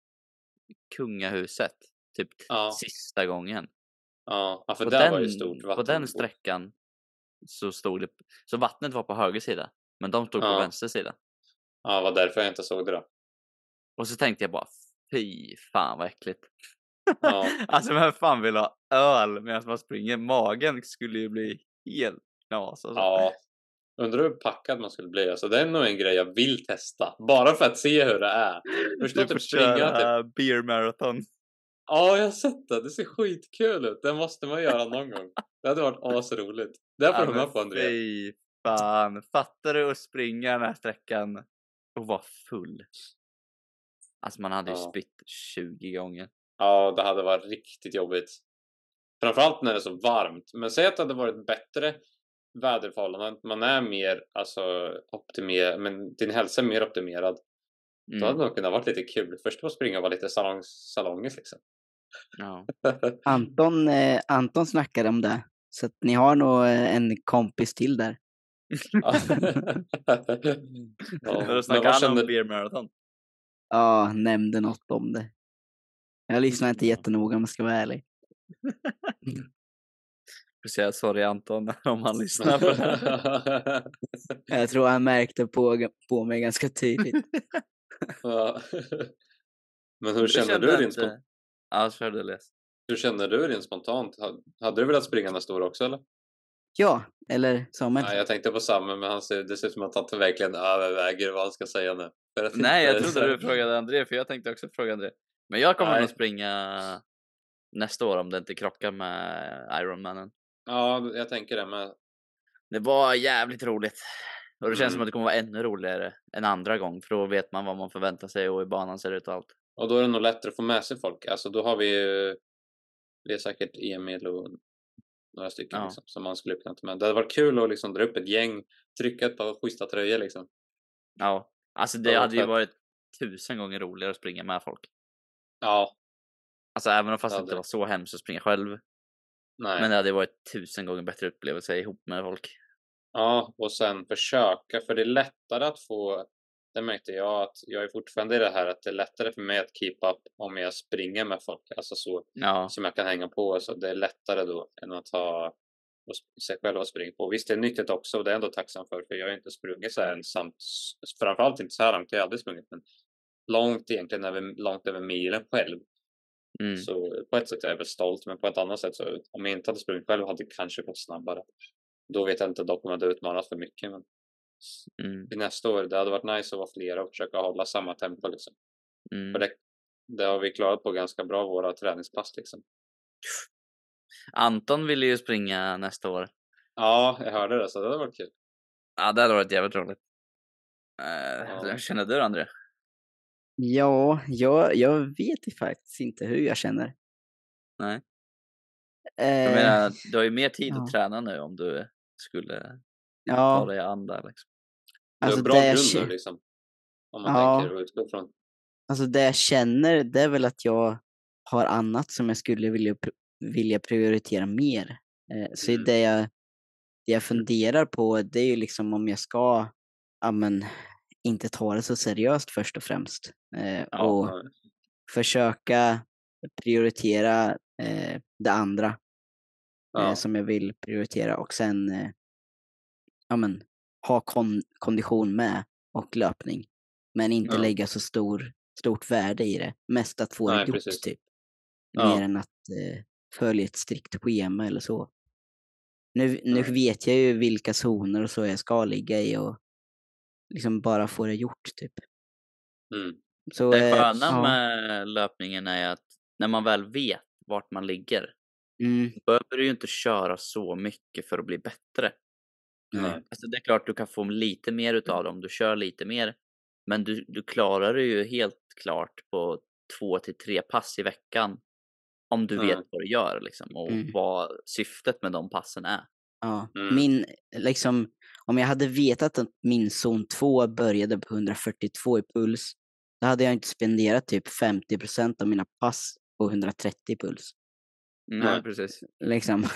Speaker 2: kungahuset typ sista gången.
Speaker 3: Ja, för det var ju stort vatten.
Speaker 2: På den sträckan så stod det, så vattnet var på höger sida, men de stod på vänster sida.
Speaker 3: Ja, var därför jag inte såg det då.
Speaker 2: Och så tänkte jag bara, fy fan vad äckligt. Alltså vem fan vill ha öl medan man springer? Magen skulle ju bli helt knas. Alltså.
Speaker 3: Ja, undrar hur packad man skulle bli. Alltså det är nog en grej jag vill testa. Bara för att se hur det är.
Speaker 2: Förstå typ springa typ beer marathon.
Speaker 3: Ja, jag har sett det. Det ser skitkul ut. Det måste man göra någon gång. Det hade varit asroligt. Det får du med på, André.
Speaker 2: Fy fan. Fattar du att springa den här sträckan och vara full? Alltså man hade ju spytt 20 gånger.
Speaker 3: Ja, det hade varit riktigt jobbigt. Framförallt när det är så varmt. Men säg att det hade varit bättre väderförhållanden. Man är mer optimerad. Men din hälsa är mer optimerad. Då hade det nog kunnat varit lite kul. Först att springa och vara lite salonges liksom.
Speaker 2: Ja.
Speaker 1: Anton snackade om det. Så att ni har nog en kompis till där.
Speaker 2: Då snackade han om beer marathon.
Speaker 1: Ja, nämnde något om det. Jag lyssnar inte jättenoga om jag ska vara ärlig.
Speaker 2: Jag säga sorry Anton om han lyssnar på det.
Speaker 1: Jag tror han märkte på mig ganska tydligt.
Speaker 3: Men hur känner du din spontant?
Speaker 2: Ja, så du läs.
Speaker 3: Hur känner du din spontant? Hade du velat springa nästa år också eller?
Speaker 1: Ja, eller Samuel?
Speaker 3: Nej, jag tänkte på Samuel, men det ser ut som att han verkligen överväger vad han ska säga nu.
Speaker 2: Nej, jag trodde du frågade André, för jag tänkte också fråga André. Men jag kommer nog springa nästa år om det inte krockar med Ironmanen.
Speaker 3: Ja, jag tänker det med.
Speaker 2: Det var jävligt roligt. Och det känns som att det kommer vara ännu roligare en andra gång. För då vet man vad man förväntar sig och hur banan ser ut och allt.
Speaker 3: Och då är det nog lättare att få med sig folk. Alltså då har vi ju... Det är säkert Emil och några stycken liksom, som man skulle kunna ta med. Det hade varit kul att liksom dra upp ett gäng, trycka ett par schyssta tröjor liksom.
Speaker 2: Ja, alltså det hade ju varit 1000 gånger roligare att springa med folk.
Speaker 3: Ja.
Speaker 2: Alltså även om fast det inte var så hemskt att springa själv.
Speaker 3: Nej.
Speaker 2: Men det hade varit 1000 gånger bättre upplevelse ihop med folk.
Speaker 3: Ja, och sen försöka, för det är lättare att få, det märkte jag att jag är fortfarande i det här att det är lättare för mig att keep up om jag springer med folk, alltså så
Speaker 2: Ja.
Speaker 3: som jag kan hänga på, så det är lättare då än att ha och sig själv och springa på. Visst, det är nyttigt också och det är jag ändå tacksam för jag har inte sprungit så här ensamt, framförallt inte så här långt, jag har aldrig sprungit, men långt egentligen, långt över milen själv. Så på ett sätt är jag väl stolt, men på ett annat sätt så om jag inte hade sprungit själv hade det kanske gått snabbare. Då vet jag inte dock om jag hade utmanat för mycket, men till nästa år, det hade varit nice att vara flera och försöka hålla samma tempo liksom. För det har vi klarat på ganska bra, våra träningspass liksom.
Speaker 2: Anton ville ju springa nästa år.
Speaker 3: Ja, jag hörde det, så det hade varit kul.
Speaker 2: Ja, det hade varit jävligt roligt. Hur känner du, André?
Speaker 1: Ja, jag vet ju faktiskt inte hur jag känner.
Speaker 2: Nej. Jag menar, du har ju mer tid
Speaker 1: ja.
Speaker 2: att träna nu om du skulle ta
Speaker 1: Ja,
Speaker 2: dig an där liksom.
Speaker 3: Du har
Speaker 1: alltså
Speaker 3: bra
Speaker 1: det jag
Speaker 3: grund nu
Speaker 1: kä-
Speaker 3: liksom. Om man
Speaker 1: Ja.
Speaker 3: tänker och utgår från.
Speaker 1: alltså det jag känner, det är väl att jag har annat som jag skulle vilja prioritera mer. Så det jag funderar på, det är ju liksom om jag ska, ja men, inte ta det så seriöst först och främst. Och
Speaker 3: Ja.
Speaker 1: försöka prioritera det andra
Speaker 3: Ja.
Speaker 1: som jag vill prioritera och sen ja men, ha kondition med och löpning. Men inte
Speaker 3: Ja.
Speaker 1: lägga så stort värde i det. Mest att få det
Speaker 3: Nej,
Speaker 1: gjort
Speaker 3: precis.
Speaker 1: typ.
Speaker 3: Ja.
Speaker 1: Mer än att följa ett strikt schema eller så. Nu vet jag ju vilka zoner och så jag ska ligga i och liksom bara få det gjort typ. Så,
Speaker 2: Det sköna
Speaker 1: ja.
Speaker 2: med löpningen är att när man väl vet vart man ligger
Speaker 1: Mm,
Speaker 2: behöver du ju inte köra så mycket för att bli bättre.
Speaker 1: nej.
Speaker 2: Alltså det är klart du kan få lite mer utav det om du kör lite mer. Men du klarar det ju helt klart på 2 till 3 pass i veckan. Om du vet vad du gör liksom och vad syftet med de passen är.
Speaker 1: Ja. Liksom, om jag hade vetat att min zon 2 började på 142 i puls, då hade jag inte spenderat typ 50% av mina pass på 130 puls.
Speaker 2: Nej, precis.
Speaker 1: Liksom.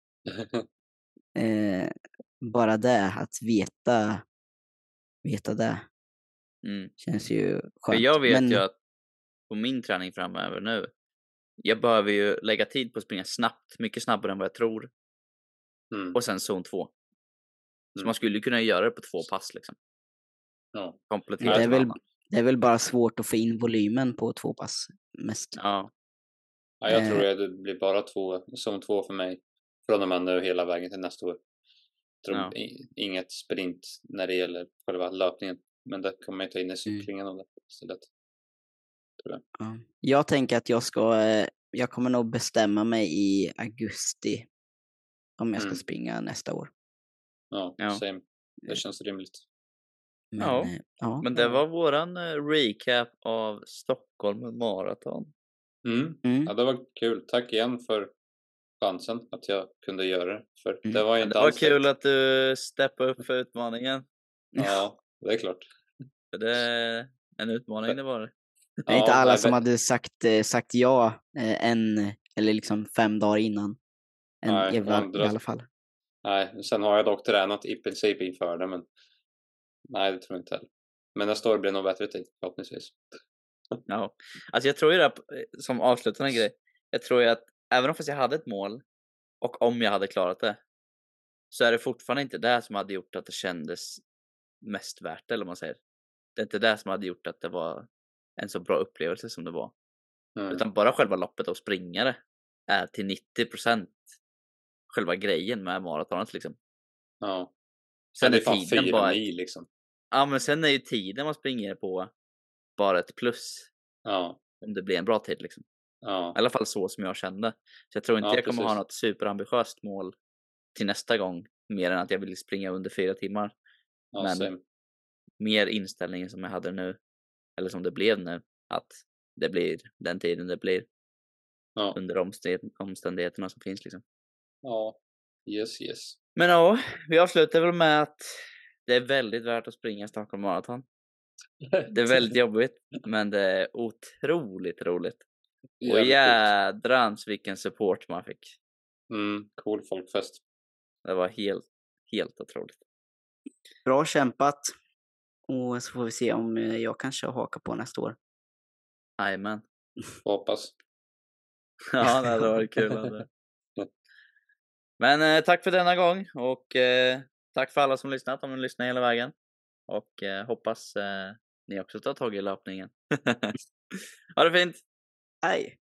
Speaker 1: Bara det, att veta det känns ju skönt.
Speaker 2: För jag vet ju att på min träning framöver nu, jag behöver ju lägga tid på att springa snabbt, mycket snabbare än vad jag tror. Och sen zon 2. Så man skulle kunna göra det på 2 pass liksom.
Speaker 3: Ja.
Speaker 2: Komplettera
Speaker 1: det är väl bara svårt att få in volymen på 2 pass mest.
Speaker 3: Ja, jag tror att det blir bara zon 2 för mig från och med nu hela vägen till nästa år. Jag tror inget sprint när det gäller själva löpningen, men det kommer jag ta in i cyklingen och det istället.
Speaker 1: Ja. Jag tänker att jag kommer nog bestämma mig i augusti om jag ska springa nästa år.
Speaker 3: Ja, same. Det känns rimligt.
Speaker 2: Men det var våran recap av Stockholm Marathon.
Speaker 3: Ja, det var kul. Tack igen för chansen att jag kunde göra det. För det var inte
Speaker 2: det var kul att du steppade upp för utmaningen.
Speaker 3: Ja, det är klart.
Speaker 2: För det är en utmaning det var.
Speaker 1: Det är inte alla som hade sagt ja eller liksom 5 dagar innan. I alla fall.
Speaker 3: Nej, sen har jag dock tränat i princip inför det, men nej, det tror jag inte heller. Men nästa år blir nog bättre tid, förhoppningsvis.
Speaker 2: Ja, alltså jag tror ju det som avslutande grej. Jag tror ju att även om jag hade ett mål och om jag hade klarat det, så är det fortfarande inte det som hade gjort att det kändes mest värt, eller vad man säger. Det är inte det som hade gjort att det var en så bra upplevelse som det var. Utan bara själva loppet och springare är till 90% själva grejen med maratonet liksom.
Speaker 3: Ja.
Speaker 2: Sen
Speaker 3: det
Speaker 2: är
Speaker 3: fan
Speaker 2: tiden
Speaker 3: 4 mil liksom.
Speaker 2: Ja, men sen är ju tiden man springer på bara ett plus.
Speaker 3: Ja.
Speaker 2: Om det blir en bra tid liksom.
Speaker 3: Ja.
Speaker 2: I alla fall så som jag kände. Så jag tror inte jag kommer ha något superambitiöst mål till nästa gång. Mer än att jag vill springa under 4 timmar.
Speaker 3: Ja,
Speaker 2: men
Speaker 3: same.
Speaker 2: mer inställningen som jag hade nu. Eller som det blev nu. Att det blir den tiden det blir.
Speaker 3: Ja.
Speaker 2: Under omständigheterna som finns liksom.
Speaker 3: Ja, yes.
Speaker 2: Men ja, vi avslutar väl med att det är väldigt värt att springa Stockholm Marathon. Det är väldigt jobbigt, men det är otroligt roligt. Och jädrans vilken support man fick.
Speaker 3: Cool folkfest.
Speaker 2: Det var helt otroligt.
Speaker 1: Bra kämpat. Och så får vi se om jag kanske hakar på nästa år.
Speaker 2: Jajamän.
Speaker 3: Hoppas.
Speaker 2: Ja, det hade varit kul. Men tack för denna gång. Och tack för alla som lyssnat. Om ni lyssnar hela vägen. Och hoppas ni också tar tag i löpningen. Ha det fint!
Speaker 1: Hej!